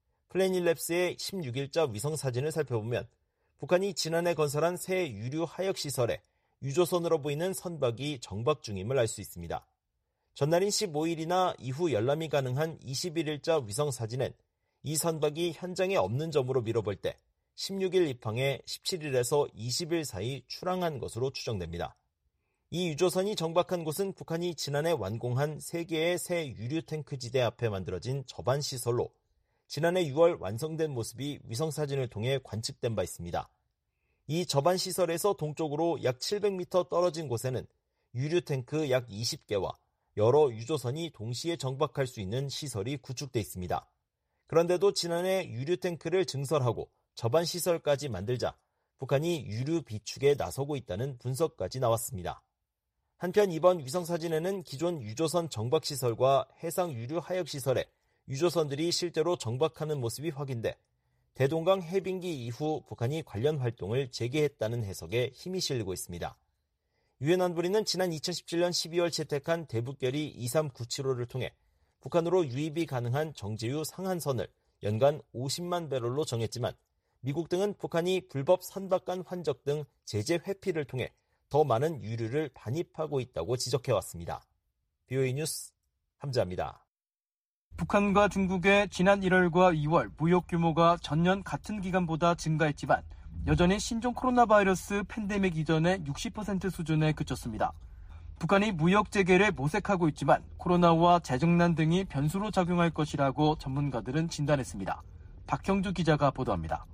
플래닛랩스의 십육일자 위성 사진을 살펴보면 북한이 지난해 건설한 새 유류 하역 시설에 유조선으로 보이는 선박이 정박 중임을 알 수 있습니다. 전날인 십오일이나 이후 열람이 가능한 이십일일자 위성 사진엔 이 선박이 현장에 없는 점으로 미뤄볼 때 십육일 입항에 십칠일에서 이십일 사이 출항한 것으로 추정됩니다. 이 유조선이 정박한 곳은 북한이 지난해 완공한 세 개의 새 유류 탱크 지대 앞에 만들어진 저반 시설로 지난해 유월 완성된 모습이 위성 사진을 통해 관측된 바 있습니다. 이 저반 시설에서 동쪽으로 약 칠백 미터 떨어진 곳에는 유류 탱크 약 이십 개와 여러 유조선이 동시에 정박할 수 있는 시설이 구축돼 있습니다. 그런데도 지난해 유류 탱크를 증설하고 저반 시설까지 만들자 북한이 유류 비축에 나서고 있다는 분석까지 나왔습니다. 한편 이번 위성사진에는 기존 유조선 정박시설과 해상 유류 하역시설에 유조선들이 실제로 정박하는 모습이 확인돼 대동강 해빙기 이후 북한이 관련 활동을 재개했다는 해석에 힘이 실리고 있습니다. 유엔 안보리는 지난 이천십칠년 십이월 채택한 대북결의 이삼구칠오를 통해 북한으로 유입이 가능한 정제유 상한선을 연간 오십만 배럴로 정했지만 미국 등은 북한이 불법 선박 간 환적 등 제재 회피를 통해 더 많은 유류를 반입하고 있다고 지적해왔습니다. 비오에이 뉴스 함자입니다. 북한과 중국의 지난 일월과 이월 무역 규모가 전년 같은 기간보다 증가했지만 여전히 신종 코로나 바이러스 팬데믹 이전의 육십 퍼센트 수준에 그쳤습니다. 북한이 무역 재개를 모색하고 있지만 코로나와 재정난 등이 변수로 작용할 것이라고 전문가들은 진단했습니다. 박형주 기자가 보도합니다.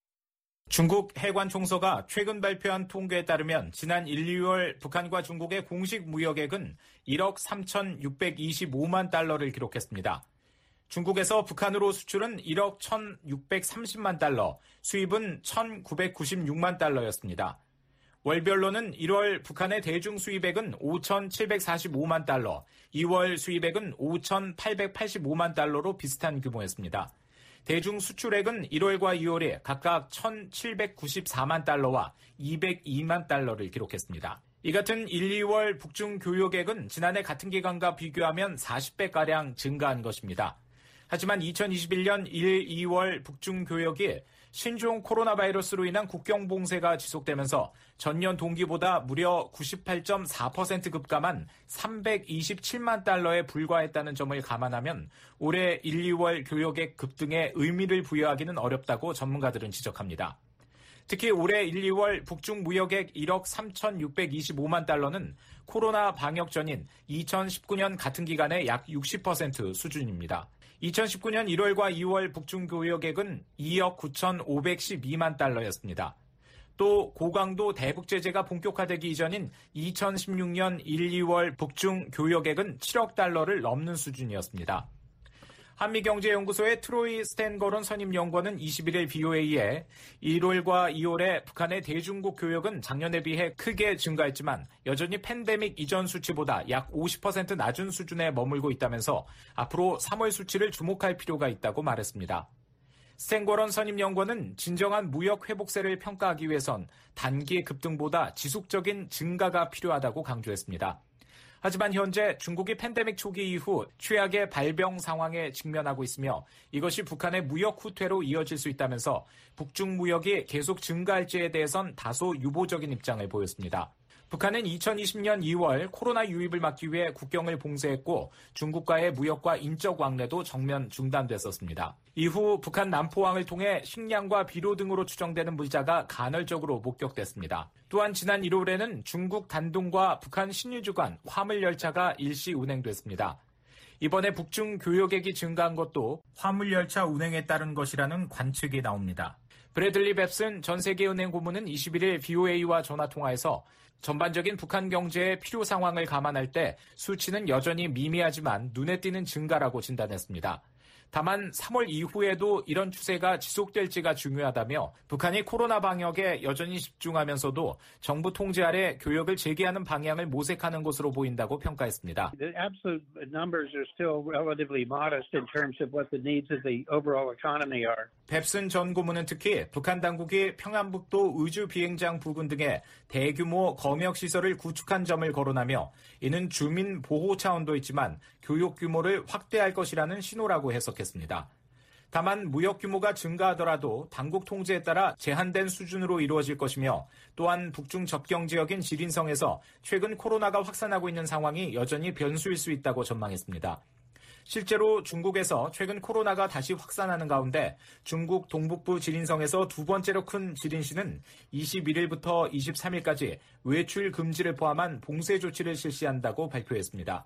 중국 해관총서가 최근 발표한 통계에 따르면 지난 일, 이월 북한과 중국의 공식 무역액은 일억 삼천육백이십오만 달러를 기록했습니다. 중국에서 북한으로 수출은 일억 천육백삼십만 달러, 수입은 천구백구십육만 달러였습니다. 월별로는 일월 북한의 대중 수입액은 오천칠백사십오만 달러, 이월 수입액은 오천팔백팔십오만 달러로 비슷한 규모였습니다. 대중 수출액은 일월과 이월에 각각 천칠백구십사만 달러와 이백이만 달러를 기록했습니다. 이 같은 일, 이월 북중 교역액은 지난해 같은 기간과 비교하면 사십 배가량 증가한 것입니다. 하지만 이천이십일년 일, 이월 북중 교역이 신종 코로나 바이러스로 인한 국경 봉쇄가 지속되면서 전년 동기보다 무려 구십팔 점 사 퍼센트 급감한 삼백이십칠만 달러에 불과했다는 점을 감안하면 올해 일, 이월 교역액 급등에 의미를 부여하기는 어렵다고 전문가들은 지적합니다. 특히 올해 일, 이월 북중 무역액 일억 삼천육백이십오만 달러는 코로나 방역 전인 이천십구 년 같은 기간의 약 육십 퍼센트 수준입니다. 이천십구 년 일월과 이월 북중 교역액은 이억 구천오백십이만 달러였습니다. 또 고강도 대북 제재가 본격화되기 이전인 이천십육 년 일, 이월 북중 교역액은 칠억 달러를 넘는 수준이었습니다. 한미경제연구소의 트로이 스탠거론 선임연구원은 이십일 일 비오에이에 일월과 이월에 북한의 대중국 교역은 작년에 비해 크게 증가했지만 여전히 팬데믹 이전 수치보다 약 오십 퍼센트 낮은 수준에 머물고 있다면서 앞으로 삼월 수치를 주목할 필요가 있다고 말했습니다. 스탠거론 선임연구원은 진정한 무역 회복세를 평가하기 위해선 단기 급등보다 지속적인 증가가 필요하다고 강조했습니다. 하지만 현재 중국이 팬데믹 초기 이후 최악의 발병 상황에 직면하고 있으며 이것이 북한의 무역 후퇴로 이어질 수 있다면서 북중 무역이 계속 증가할지에 대해선 다소 유보적인 입장을 보였습니다. 북한은 이천이십 년 이월 코로나 유입을 막기 위해 국경을 봉쇄했고 중국과의 무역과 인적 왕래도 정면 중단됐었습니다. 이후 북한 남포항을 통해 식량과 비료 등으로 추정되는 물자가 간헐적으로 목격됐습니다. 또한 지난 일월에는 중국 단둥과 북한 신의주 간 화물열차가 일시 운행됐습니다. 이번에 북중 교역액이 증가한 것도 화물열차 운행에 따른 것이라는 관측이 나옵니다. 브래들리 뱁슨 전세계은행 고문은 이십일 일 비오에이와 전화통화에서 전반적인 북한 경제의 필요 상황을 감안할 때 수치는 여전히 미미하지만 눈에 띄는 증가라고 진단했습니다. 다만 삼월 이후에도 이런 추세가 지속될지가 중요하다며 북한이 코로나 방역에 여전히 집중하면서도 정부 통제 아래 교역을 재개하는 방향을 모색하는 것으로 보인다고 평가했습니다. The absolute numbers are still relatively modest in terms of what the needs of the overall economy are. 뱁슨 전 고문은 특히 북한 당국이 평안북도 의주 비행장 부근 등에 대규모 검역 시설을 구축한 점을 거론하며 이는 주민 보호 차원도 있지만 교육 규모를 확대할 것이라는 신호라고 해석했습니다. 다만 무역 규모가 증가하더라도 당국 통제에 따라 제한된 수준으로 이루어질 것이며 또한 북중 접경 지역인 지린성에서 최근 코로나가 확산하고 있는 상황이 여전히 변수일 수 있다고 전망했습니다. 실제로 중국에서 최근 코로나가 다시 확산하는 가운데 중국 동북부 지린성에서 두 번째로 큰 지린시는 이십일 일부터 이십삼 일까지 외출 금지를 포함한 봉쇄 조치를 실시한다고 발표했습니다.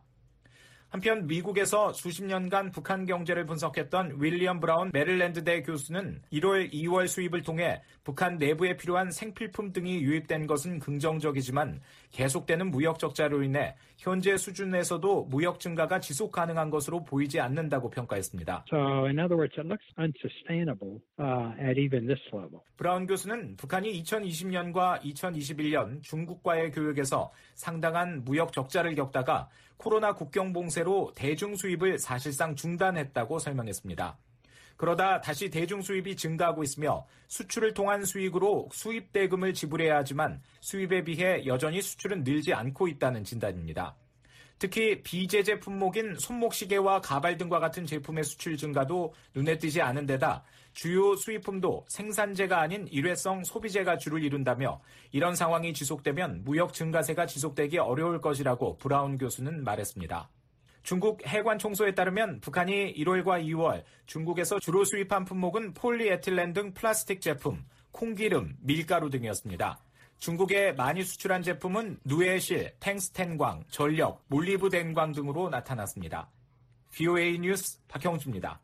한편 미국에서 수십 년간 북한 경제를 분석했던 윌리엄 브라운 메릴랜드대 교수는 일월, 이월 수입을 통해 북한 내부에 필요한 생필품 등이 유입된 것은 긍정적이지만 계속되는 무역 적자로 인해 현재 수준에서도 무역 증가가 지속 가능한 것으로 보이지 않는다고 평가했습니다. So in other words, it looks unsustainable uh, at even this level. 브라운 교수는 북한이 이천이십 년과 이천이십일 년 중국과의 교역에서 상당한 무역 적자를 겪다가 코로나 국경 봉쇄로 대중 수입을 사실상 중단했다고 설명했습니다. 그러다 다시 대중 수입이 증가하고 있으며 수출을 통한 수익으로 수입 대금을 지불해야 하지만 수입에 비해 여전히 수출은 늘지 않고 있다는 진단입니다. 특히 비제재 품목인 손목시계와 가발 등과 같은 제품의 수출 증가도 눈에 띄지 않은 데다 주요 수입품도 생산재가 아닌 일회성 소비재가 주를 이룬다며 이런 상황이 지속되면 무역 증가세가 지속되기 어려울 것이라고 브라운 교수는 말했습니다. 중국 해관 총소에 따르면 북한이 일월과 이월 중국에서 주로 수입한 품목은 폴리에틸렌 등 플라스틱 제품, 콩기름, 밀가루 등이었습니다. 중국에 많이 수출한 제품은 누에실, 탱스텐광, 전력, 몰리브덴광 등으로 나타났습니다. 비오에이 뉴스 박형주입니다.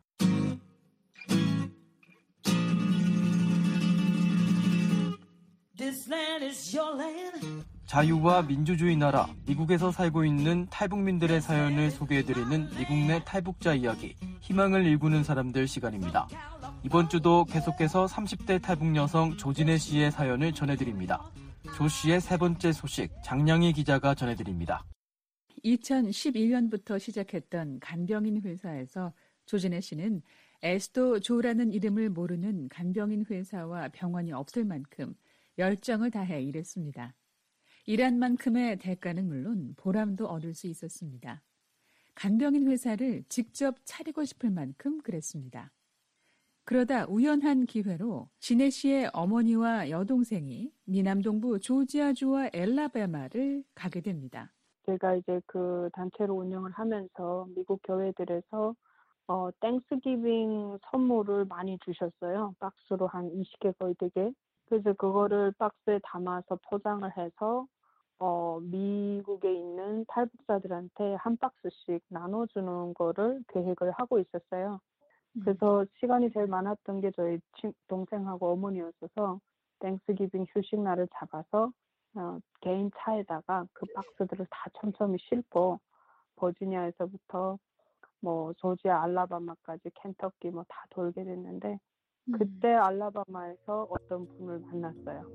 자유와 민주주의 나라 미국에서 살고 있는 탈북민들의 사연을 소개해드리는 미국 내 탈북자 이야기, 희망을 일구는 사람들 시간입니다. 이번 주도 계속해서 삼십 대 탈북 여성 조진애 씨의 사연을 전해드립니다. 조 씨의 세 번째 소식, 장량희 기자가 전해드립니다. 이천십일 년부터 시작했던 간병인 회사에서 조진애 씨는 애스도 조라는 이름을 모르는 간병인 회사와 병원이 없을 만큼 열정을 다해 일했습니다. 일한 만큼의 대가는 물론 보람도 얻을 수 있었습니다. 간병인 회사를 직접 차리고 싶을 만큼 그랬습니다. 그러다 우연한 기회로 지네 씨의 어머니와 여동생이 미남동부 조지아주와 엘라바마를 가게 됩니다. 제가 이제 그 단체로 운영을 하면서 미국 교회들에서 어, 땡스기빙 선물을 많이 주셨어요. 박스로 한 이십 개 거의 되게. 그래서 그거를 박스에 담아서 포장을 해서 어, 미국에 있는 탈북자들한테 한 박스씩 나눠주는 거를 계획을 하고 있었어요. 그래서 시간이 제일 많았던 게 저희 동생하고 어머니였어서 땡스기빙 휴식 날을 잡아서 어, 개인 차에다가 그 박스들을 다 촘촘히 싣고 버지니아에서부터 뭐 조지아, 알라바마까지 켄터키 뭐 다 돌게 됐는데 그때 알라바마에서 어떤 분을 만났어요.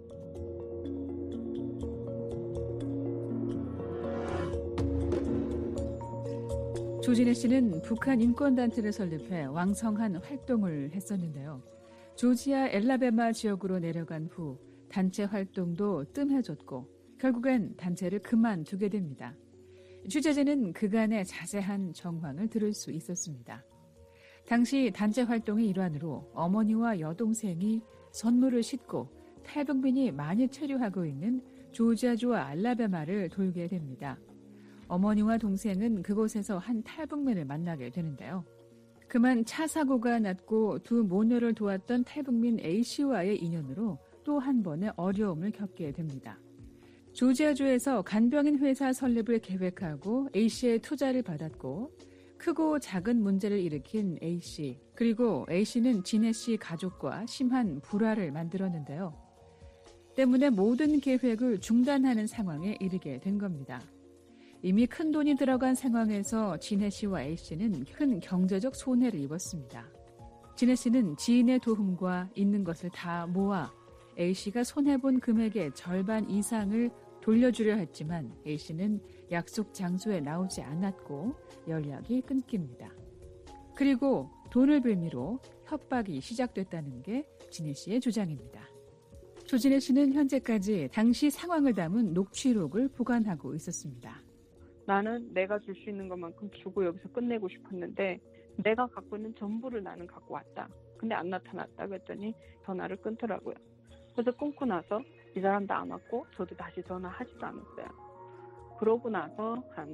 조지네 씨는 북한 인권단체를 설립해 왕성한 활동을 했었는데요. 조지아 엘라베마 지역으로 내려간 후 단체 활동도 뜸해졌고 결국엔 단체를 그만두게 됩니다. 취재진은 그간의 자세한 정황을 들을 수 있었습니다. 당시 단체 활동의 일환으로 어머니와 여동생이 선물을 싣고 탈북민이 많이 체류하고 있는 조지아주와 알라바마를 돌게 됩니다. 어머니와 동생은 그곳에서 한 탈북민을 만나게 되는데요. 그만 차 사고가 났고 두 모녀를 도왔던 탈북민 A씨와의 인연으로 또 한 번의 어려움을 겪게 됩니다. 조지아주에서 간병인 회사 설립을 계획하고 A씨의 투자를 받았고 크고 작은 문제를 일으킨 A씨, 그리고 A씨는 지네 씨 가족과 심한 불화를 만들었는데요. 때문에 모든 계획을 중단하는 상황에 이르게 된 겁니다. 이미 큰 돈이 들어간 상황에서 지네 씨와 A씨는 큰 경제적 손해를 입었습니다. 지네 씨는 지인의 도움과 있는 것을 다 모아 A씨가 손해본 금액의 절반 이상을 돌려주려 했지만 A씨는 약속 장소에 나오지 않았고 연락이 끊깁니다. 그리고 돈을 빌미로 협박이 시작됐다는 게 지네 씨의 주장입니다. 조지네 씨는 현재까지 당시 상황을 담은 녹취록을 보관하고 있었습니다. 나는 내가 줄 수 있는 것만큼 주고 여기서 끝내고 싶었는데 내가 갖고 있는 전부를 나는 갖고 왔다. 근데 안 나타났다 그랬더니 전화를 끊더라고요. 그래서 끊고 나서 이 사람도 안 왔고 저도 다시 전화하지도 않았어요. 그러고 나서 한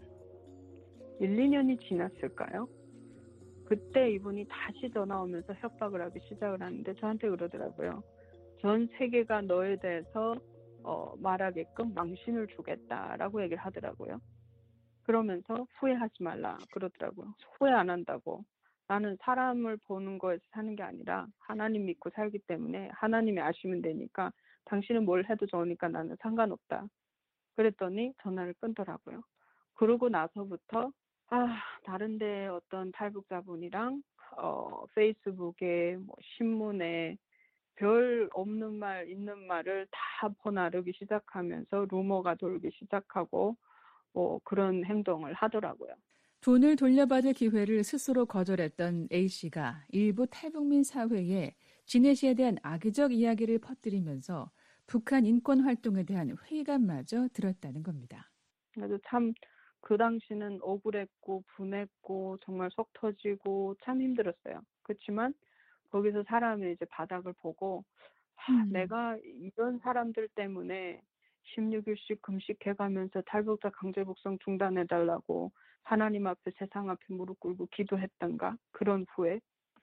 일, 이 년이 지났을까요? 그때 이분이 다시 전화 오면서 협박을 하기 시작을 하는데 저한테 그러더라고요. 전 세계가 너에 대해서 어, 말하게끔 망신을 주겠다라고 얘기를 하더라고요. 그러면서 후회하지 말라 그러더라고요. 후회 안 한다고. 나는 사람을 보는 거에서 사는 게 아니라 하나님 믿고 살기 때문에 하나님이 아시면 되니까 당신은 뭘 해도 좋으니까 나는 상관없다. 그랬더니 전화를 끊더라고요. 그러고 나서부터 아 다른 데 어떤 탈북자분이랑 어, 페이스북에 뭐 신문에 별 없는 말 있는 말을 다 퍼나르기 시작하면서 루머가 돌기 시작하고 뭐 그런 행동을 하더라고요. 돈을 돌려받을 기회를 스스로 거절했던 A씨가 일부 탈북민 사회에 지네 씨에 대한 악의적 이야기를 퍼뜨리면서 북한 인권 활동에 대한 회의감마저 들었다는 겁니다. 그래서 참 그 당시는 억울했고 분했고 정말 속 터지고 참 힘들었어요. 그렇지만 거기서 사람의 이제 바닥을 보고 하, 음. 내가 이런 사람들 때문에 십육 일씩 금식해가면서 탈북자 강제 북송 중단해달라고 하나님 앞에 세상 앞에 무릎 꿇고 기도했던가 그런 후에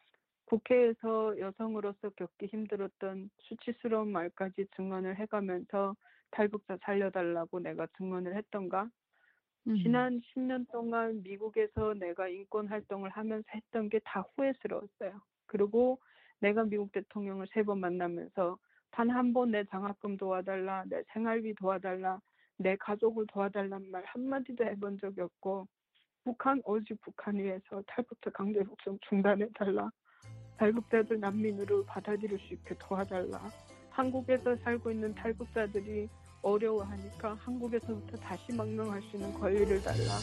국회에서 여성으로서 겪기 힘들었던 수치스러운 말까지 증언을 해가면서 탈북자 살려달라고 내가 증언을 했던가 음. 지난 십 년 동안 미국에서 내가 인권 활동을 하면서 했던 게 다 후회스러웠어요. 그리고 내가 미국 대통령을 세 번 만나면서 단 한 번 내 장학금 도와달라, 내 생활비 도와달라, 내 가족을 도와달란 말 한마디도 해본 적이 없고 북한, 오직 북한 위해서 탈북자 강제 북송 중단해달라, 탈북자들 난민으로 받아들일 수 있게 도와달라, 한국에서 살고 있는 탈북자들이 어려워하니까 한국에서부터 다시 망명할 수 있는 권리를 달라.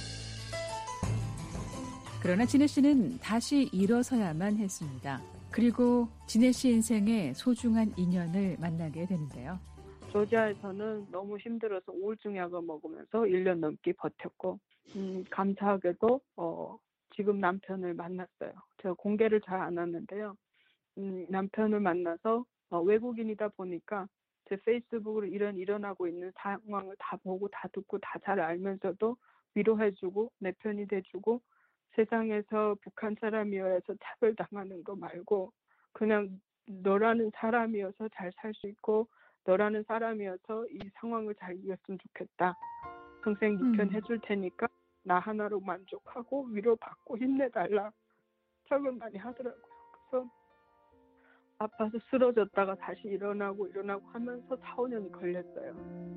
그러나 지네 씨는 다시 일어서야만 했습니다. 그리고 지네 씨 인생의 소중한 인연을 만나게 되는데요. 조지아에서는 너무 힘들어서 우울증 약을 먹으면서 일 년 넘게 버텼고 음, 감사하게도 어, 지금 남편을 만났어요. 제가 공개를 잘 안 하는데요. 음, 남편을 만나서 어, 외국인이다 보니까 제 페이스북으로 이런 일어나고 있는 상황을 다 보고 다 듣고 다 잘 알면서도 위로해주고 내 편이 돼주고 세상에서 북한 사람이어서 차별당하는 거 말고 그냥 너라는 사람이어서 잘 살 수 있고 너라는 사람이어서 이 상황을 잘 이겼으면 좋겠다. 평생 네 편 해줄 테니까 나 하나로 만족하고 위로받고 힘내달라. 철을 많이 하더라고요. 그래서 아파서 쓰러졌다가 다시 일어나고 일어나고 하면서 사, 오 년이 걸렸어요.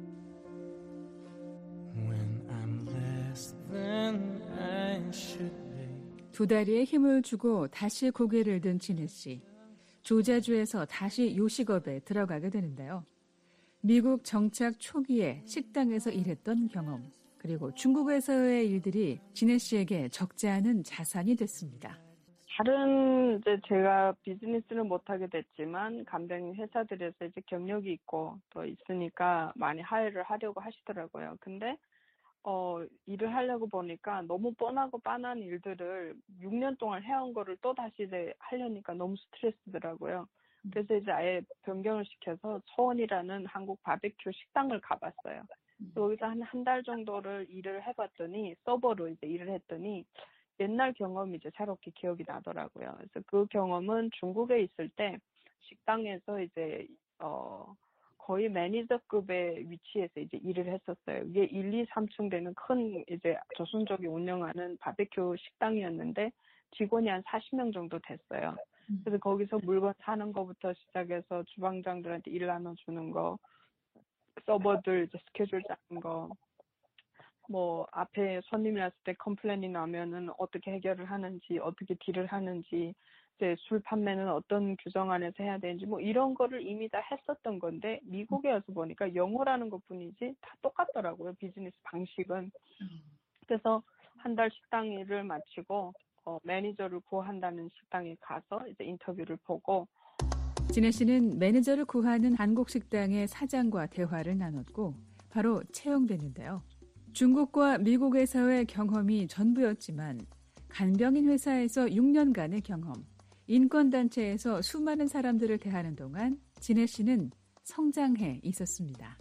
두 다리에 힘을 주고 다시 고개를 든 진해 씨. 조자주에서 다시 요식업에 들어가게 되는데요. 미국 정착 초기에 식당에서 일했던 경험, 그리고 중국에서의 일들이 진해 씨에게 적지 않은 자산이 됐습니다. 다른 이제 제가 비즈니스는 못하게 됐지만 간병인 회사들에서 이제 경력이 있고 또 있으니까 많이 하이를 하려고 하시더라고요. 근데 어 일을 하려고 보니까 너무 뻔하고 빤한 일들을 육 년 동안 해온 거를 또 다시 이제 하려니까 너무 스트레스더라고요. 그래서 이제 아예 변경을 시켜서 소원이라는 한국 바베큐 식당을 가봤어요. 여기서 한 한 달 정도를 일을 해봤더니 서버로 이제 일을 했더니 옛날 경험이 이제 새롭게 기억이 나더라고요. 그래서 그 경험은 중국에 있을 때 식당에서 이제 어 거의 매니저급의 위치에서 이제 일을 했었어요. 이게 일, 이, 삼 층 되는 큰 이제 조선족이 운영하는 바베큐 식당이었는데 직원이 한 사십 명 정도 됐어요. 그래서 거기서 물건 사는 거부터 시작해서 주방장들한테 일 나눠주는 거, 서버들 이제 스케줄 짜는 거, 뭐 앞에 손님이 왔을 때 컴플레인이 나면은 어떻게 해결을 하는지, 어떻게 딜을 하는지, 이제 술 판매는 어떤 규정 안에서 해야 되는지 뭐 이런 거를 이미 다 했었던 건데 미국에 와서 보니까 영어라는 것뿐이지 다 똑같더라고요. 비즈니스 방식은. 그래서 한 달 식당 일을 마치고 어, 매니저를 구한다는 식당에 가서 이제 인터뷰를 보고 진해 씨는 매니저를 구하는 한국 식당의 사장과 대화를 나눴고 바로 채용됐는데요. 중국과 미국에서의 경험이 전부였지만 간병인 회사에서 육 년간의 경험, 인권단체에서 수많은 사람들을 대하는 동안 진해 씨는 성장해 있었습니다.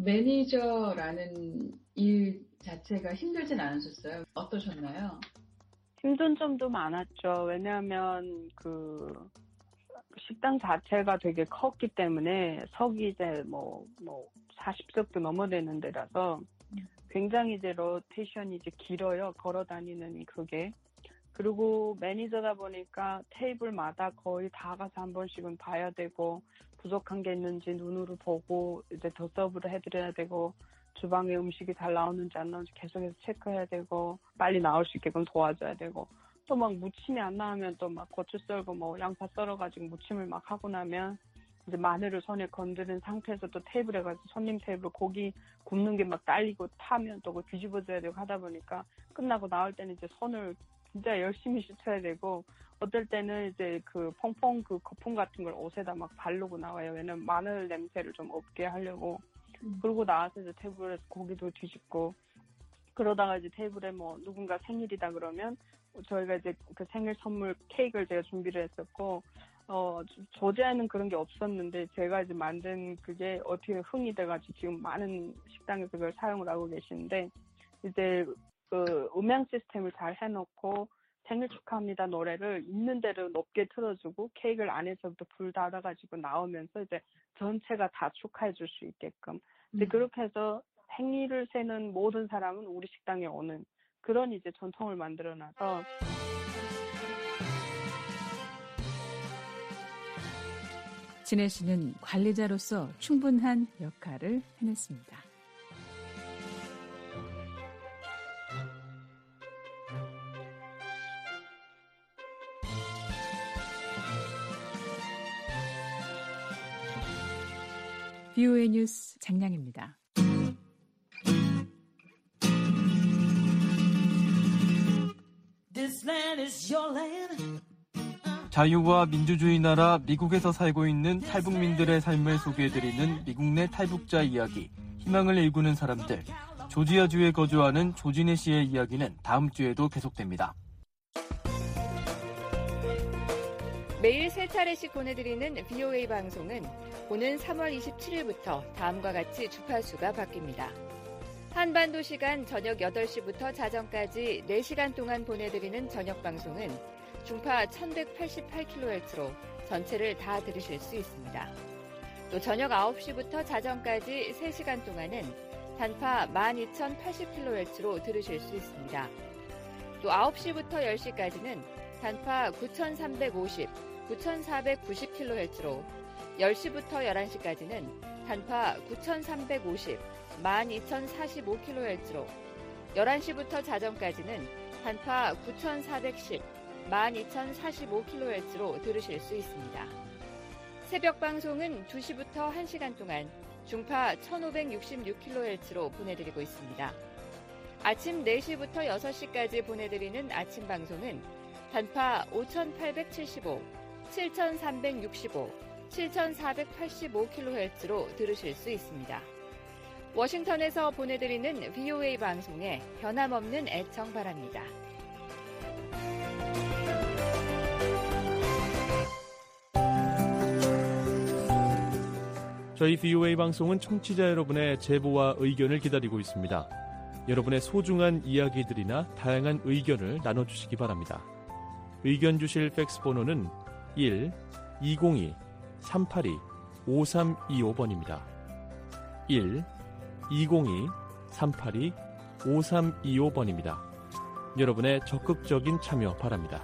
매니저라는 일 자체가 힘들진 않으셨어요? 어떠셨나요? 힘든 점도 많았죠. 왜냐하면 그 식당 자체가 되게 컸기 때문에 석이 이제 뭐, 뭐 사십 석도 넘어되는 데라서 굉장히 이제 로테이션이 이제 길어요. 걸어 다니는 그게. 그리고 매니저다 보니까 테이블마다 거의 다 가서 한 번씩은 봐야 되고 부족한 게 있는지 눈으로 보고 이제 더 서브를 해드려야 되고 주방에 음식이 잘 나오는지 안 나오는지 계속해서 체크해야 되고 빨리 나올 수 있게끔 도와줘야 되고 또 막 무침이 안 나오면 또 막 고추 썰고 뭐 양파 썰어가지고 무침을 막 하고 나면 이제 마늘을 손에 건드린 상태에서 또 테이블에 가서 손님 테이블 고기 굽는 게 막 딸리고 타면 또 그걸 뒤집어줘야 되고 하다 보니까 끝나고 나올 때는 이제 손을 진짜 열심히 씻어야 되고 어떨 때는 이제 그 퐁퐁 그 거품 같은 걸 옷에다 막 바르고 나와요. 왜냐면 마늘 냄새를 좀 없게 하려고. 음. 그러고 나와서 이제 테이블에서 고기도 뒤집고 그러다가 이제 테이블에 뭐 누군가 생일이다 그러면 저희가 이제 그 생일 선물 케이크를 제가 준비를 했었고 어 조제하는 그런 게 없었는데 제가 이제 만든 그게 어떻게 흥이 돼가지고 지금 많은 식당에서 그걸 사용을 하고 계시는데 이제 그 음향 시스템을 잘 해놓고 생일 축하합니다 노래를 있는 대로 높게 틀어주고 케이크를 안에서부터 불 닫아가지고 나오면서 이제 전체가 다 축하해줄 수 있게끔 이제 음. 그렇게 해서 생일을 세는 모든 사람은 우리 식당에 오는 그런 이제 전통을 만들어놔서 진해 씨는 관리자로서 충분한 역할을 해냈습니다. 비오에이 뉴스 장량입니다. 자유와 민주주의 나라 미국에서 살고 있는 탈북민들의 삶을 소개해드리는 미국 내 탈북자 이야기, 희망을 일구는 사람들. 조지아주에 거주하는 조진해 씨의 이야기는 다음 주에도 계속됩니다. 매일 세 차례씩 보내드리는 브이오에이 방송은 오는 삼월 이십칠일부터 다음과 같이 주파수가 바뀝니다. 한반도 시간 저녁 여덟 시부터 자정까지 네 시간 동안 보내드리는 저녁 방송은 중파 천백팔십팔 킬로헤르츠로 전체를 다 들으실 수 있습니다. 또 저녁 아홉 시부터 자정까지 세 시간 동안은 단파 만 이천팔십 킬로헤르츠로 들으실 수 있습니다. 또 아홉 시부터 열 시까지는 단파 구천삼백오십, 구천사백구십 킬로헤르츠로 열 시부터 열한 시까지는 단파 구천삼백오십, 만 이천사십오 킬로헤르츠로 열한 시부터 자정까지는 단파 구천사백십, 만 이천사십오 킬로헤르츠로 들으실 수 있습니다. 새벽 방송은 두 시부터 한 시간 동안 중파 천오백육십육 킬로헤르츠로 보내드리고 있습니다. 아침 네 시부터 여섯 시까지 보내드리는 아침 방송은 단파 오천팔백칠십오, 칠천삼백육십오, 칠천사백팔십오 킬로헤르츠로 들으실 수 있습니다. 워싱턴에서 보내드리는 브이오에이 방송에 변함없는 애청 바랍니다. 저희 브이오에이 방송은 청취자 여러분의 제보와 의견을 기다리고 있습니다. 여러분의 소중한 이야기들이나 다양한 의견을 나눠주시기 바랍니다. 의견 주실 팩스 번호는 일 이공이 삼팔이 오삼이오 번입니다. 일 이공이 삼팔이 오삼이오 번입니다. 여러분의 적극적인 참여 바랍니다.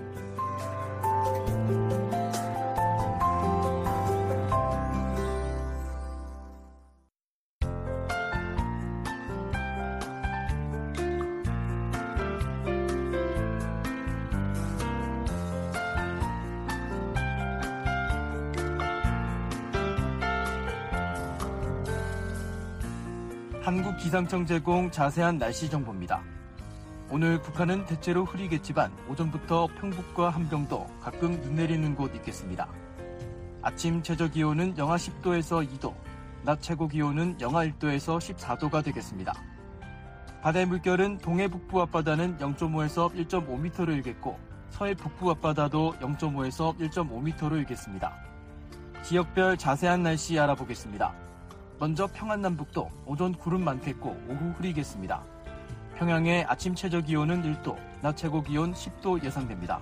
한국기상청 제공 자세한 날씨 정보입니다. 오늘 북한은 대체로 흐리겠지만 오전부터 평북과 함경도 가끔 눈 내리는 곳 있겠습니다. 아침 최저기온은 영하 십 도에서 이 도, 낮 최고기온은 영하 일 도에서 십사 도가 되겠습니다. 바다의 물결은 동해 북부 앞바다는 영 점 오에서 일 점 오 미터로 일겠고 서해 북부 앞바다도 영 점 오에서 일 점 오 미터로 일겠습니다. 지역별 자세한 날씨 알아보겠습니다. 먼저 평안남북도 오전 구름 많겠고 오후 흐리겠습니다. 평양의 아침 최저기온은 일 도, 낮 최고기온 십 도 예상됩니다.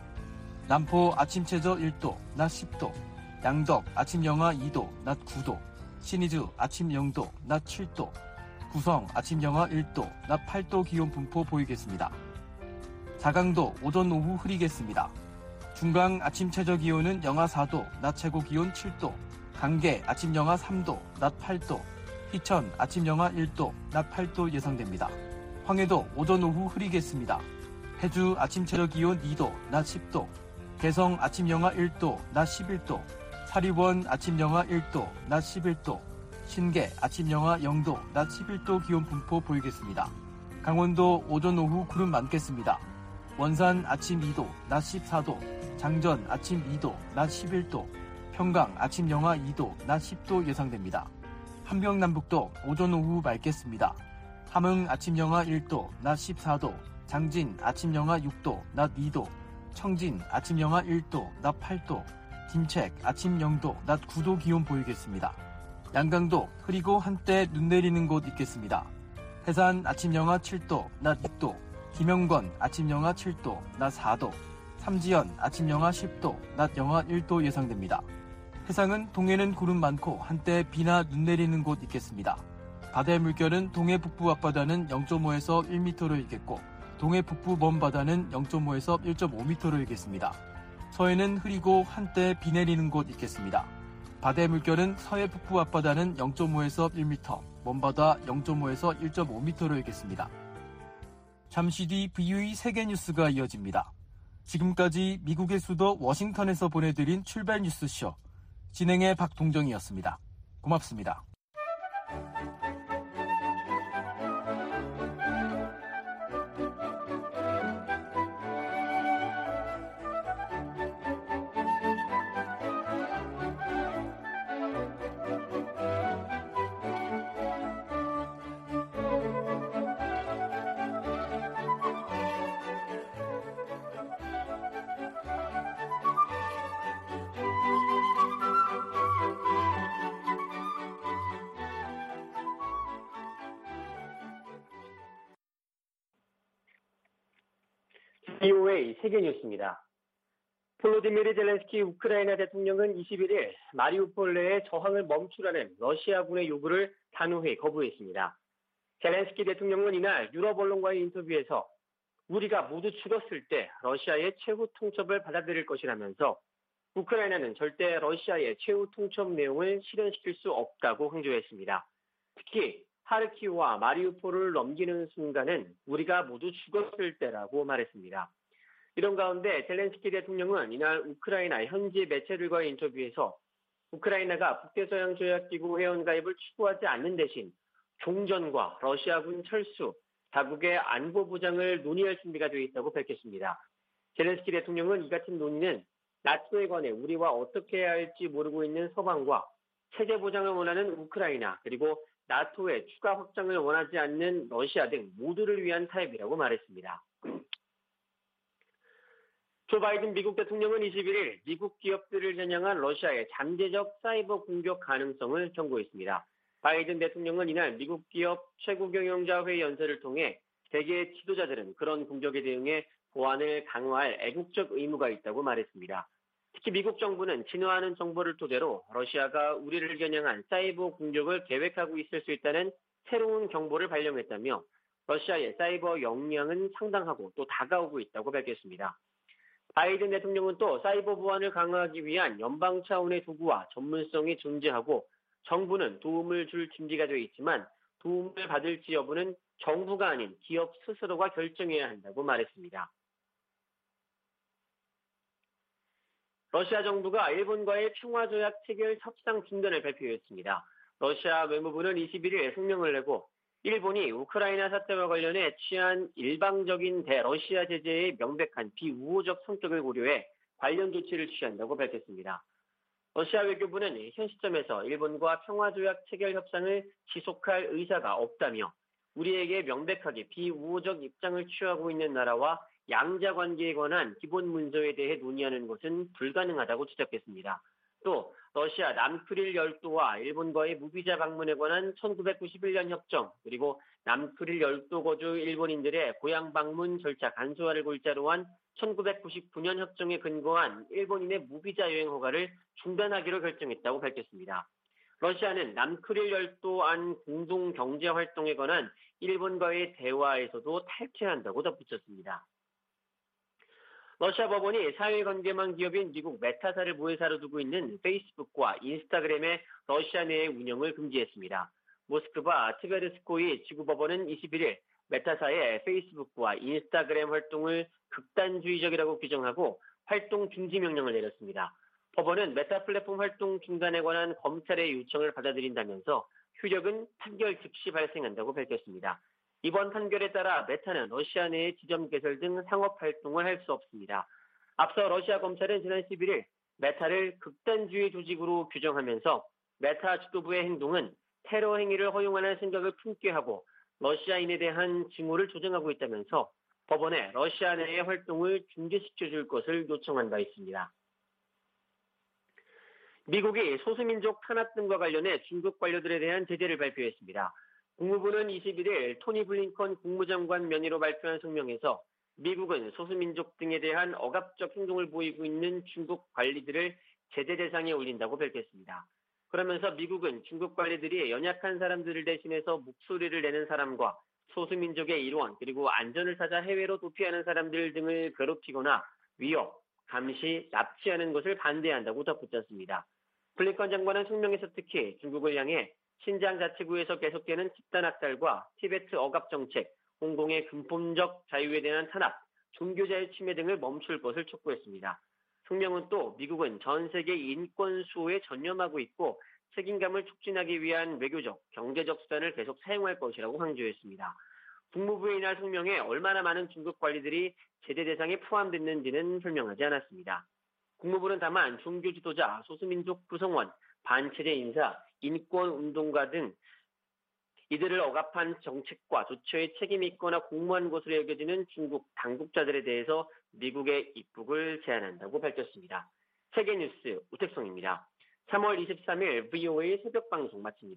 남포 아침 최저 일 도, 낮 십 도, 양덕 아침 영하 이 도, 낮 구 도, 신의주 아침 영 도, 낮 칠 도, 구성 아침 영하 일 도, 낮 팔 도 기온 분포 보이겠습니다. 자강도 오전 오후 흐리겠습니다. 중강 아침 최저기온은 영하 사 도, 낮 최고기온 칠 도, 강계 아침 영하 삼 도, 낮 팔 도, 희천 아침 영하 일 도, 낮 팔 도 예상됩니다. 황해도 오전 오후 흐리겠습니다. 해주 아침 최저기온 이 도, 낮 십 도, 개성 아침 영하 일 도, 낮 십일 도, 사리원 아침 영하 일 도, 낮 십일 도, 신계 아침 영하 영 도, 낮 십일 도 기온 분포 보이겠습니다. 강원도 오전 오후 구름 많겠습니다. 원산 아침 이 도, 낮 십사 도, 장전 아침 이 도, 낮 십일 도, 평강 아침 영하 이 도, 낮 십 도 예상됩니다. 함경남북도 오전 오후 맑겠습니다. 함흥 아침 영하 일 도, 낮 십사 도, 장진 아침 영하 육 도, 낮 이 도, 청진 아침 영하 일 도, 낮 팔 도, 김책 아침 영 도, 낮 구 도 기온 보이겠습니다. 양강도 흐리고 한때 눈 내리는 곳 있겠습니다. 해산 아침 영하 칠 도, 낮 육 도, 김영건 아침 영하 칠 도, 낮 사 도, 삼지연 아침 영하 십 도, 낮 영하 일 도 예상됩니다. 해상은 동해는 구름 많고 한때 비나 눈 내리는 곳 있겠습니다. 바다의 물결은 동해 북부 앞바다는 영 점 오에서 일 미터로 일겠고 동해 북부 먼 바다는 영 점 오에서 일 점 오 미터로 일겠습니다. 서해는 흐리고 한때 비 내리는 곳 있겠습니다. 바다의 물결은 서해 북부 앞바다는 영 점 오에서 일 미터, 먼 바다 영 점 오에서 일 점 오 미터로 일겠습니다. 잠시 뒤 브이오에이 세계 뉴스가 이어집니다. 지금까지 미국의 수도 워싱턴에서 보내드린 출발 뉴스쇼. 진행의 박동정이었습니다. 고맙습니다. 브이오에이 세계뉴스입니다. 볼로디미르 젤렌스키 우크라이나 대통령은 이십일 일 마리우폴 내에 저항을 멈추라는 러시아군의 요구를 단호히 거부했습니다. 젤렌스키 대통령은 이날 유럽 언론과의 인터뷰에서 우리가 모두 죽었을 때 러시아의 최후 통첩을 받아들일 것이라면서 우크라이나는 절대 러시아의 최후 통첩 내용을 실현시킬 수 없다고 강조했습니다. 특히 하르키우와 마리우폴을 넘기는 순간은 우리가 모두 죽었을 때라고 말했습니다. 이런 가운데 젤렌스키 대통령은 이날 우크라이나 현지 매체들과의 인터뷰에서 우크라이나가 북대서양조약기구 회원가입을 추구하지 않는 대신 종전과 러시아군 철수, 자국의 안보 보장을 논의할 준비가 되어 있다고 밝혔습니다. 젤렌스키 대통령은 이 같은 논의는 나토에 관해 우리와 어떻게 해야 할지 모르고 있는 서방과 체제 보장을 원하는 우크라이나 그리고 나토의 추가 확장을 원하지 않는 러시아 등 모두를 위한 타협이라고 말했습니다. 조 바이든 미국 대통령은 이십일 일 미국 기업들을 겨냥한 러시아의 잠재적 사이버 공격 가능성을 경고했습니다. 바이든 대통령은 이날 미국 기업 최고 경영자 회의 연설을 통해 세계 지도자들은 그런 공격에 대응해 보안을 강화할 애국적 의무가 있다고 말했습니다. 특히 미국 정부는 진화하는 정보를 토대로 러시아가 우리를 겨냥한 사이버 공격을 계획하고 있을 수 있다는 새로운 정보를 발령했다며 러시아의 사이버 역량은 상당하고 또 다가오고 있다고 밝혔습니다. 바이든 대통령은 또 사이버 보안을 강화하기 위한 연방 차원의 도구와 전문성이 존재하고 정부는 도움을 줄 준비가 되어 있지만 도움을 받을지 여부는 정부가 아닌 기업 스스로가 결정해야 한다고 말했습니다. 러시아 정부가 일본과의 평화조약 체결 협상 중단을 발표했습니다. 러시아 외무부는 이십일 일 성명을 내고 일본이 우크라이나 사태와 관련해 취한 일방적인 대러시아 제재의 명백한 비우호적 성격을 고려해 관련 조치를 취한다고 밝혔습니다. 러시아 외교부는 현 시점에서 일본과 평화조약 체결 협상을 지속할 의사가 없다며 우리에게 명백하게 비우호적 입장을 취하고 있는 나라와 양자 관계에 관한 기본 문서에 대해 논의하는 것은 불가능하다고 지적했습니다. 또 러시아 남크릴 열도와 일본과의 무비자 방문에 관한 천구백구십일 년 협정 그리고 남크릴 열도 거주 일본인들의 고향 방문 절차 간소화를 골자로 한 천구백구십구 년 협정에 근거한 일본인의 무비자 여행 허가를 중단하기로 결정했다고 밝혔습니다. 러시아는 남크릴 열도 안 공동 경제 활동에 관한 일본과의 대화에서도 탈퇴한다고 덧붙였습니다. 러시아 법원이 사회관계망 기업인 미국 메타사를 모회사로 두고 있는 페이스북과 인스타그램의 러시아 내의 운영을 금지했습니다. 모스크바 트베르스코이 지구법원은 이십일 일 메타사의 페이스북과 인스타그램 활동을 극단주의적이라고 규정하고 활동 중지 명령을 내렸습니다. 법원은 메타 플랫폼 활동 중단에 관한 검찰의 요청을 받아들인다면서 효력은 판결 즉시 발생한다고 밝혔습니다. 이번 판결에 따라 메타는 러시아 내의 지점 개설 등 상업 활동을 할 수 없습니다. 앞서 러시아 검찰은 지난 십일 일 메타를 극단주의 조직으로 규정하면서 메타 지도부의 행동은 테러 행위를 허용하는 생각을 품게 하고 러시아인에 대한 징후를 조정하고 있다면서 법원에 러시아 내의 활동을 중지시켜줄 것을 요청한 바 있습니다. 미국이 소수민족 탄압 등과 관련해 중국 관료들에 대한 제재를 발표했습니다. 국무부는 이십일 일 토니 블링컨 국무장관 명의로 발표한 성명에서 미국은 소수민족 등에 대한 억압적 행동을 보이고 있는 중국 관리들을 제재 대상에 올린다고 밝혔습니다. 그러면서 미국은 중국 관리들이 연약한 사람들을 대신해서 목소리를 내는 사람과 소수민족의 일원 그리고 안전을 찾아 해외로 도피하는 사람들 등을 괴롭히거나 위협, 감시, 납치하는 것을 반대한다고 덧붙였습니다. 블링컨 장관은 성명에서 특히 중국을 향해 신장 자치구에서 계속되는 집단 학살과 티베트 억압 정책, 홍콩의 근본적 자유에 대한 탄압, 종교자의 침해 등을 멈출 것을 촉구했습니다. 성명은 또 미국은 전 세계 인권 수호에 전념하고 있고 책임감을 촉진하기 위한 외교적, 경제적 수단을 계속 사용할 것이라고 강조했습니다. 국무부의 이날 성명에 얼마나 많은 중국 관리들이 제재 대상에 포함됐는지는 설명하지 않았습니다. 국무부는 다만 종교 지도자, 소수민족 구성원, 반체제 인사, 인권운동가 등 이들을 억압한 정책과 조처에 책임이 있거나 공모한 것으로 여겨지는 중국 당국자들에 대해서 미국의 입국을 제한한다고 밝혔습니다. 세계뉴스 우택성입니다. 삼월 이십삼일 브이오에이 새벽방송 마칩니다.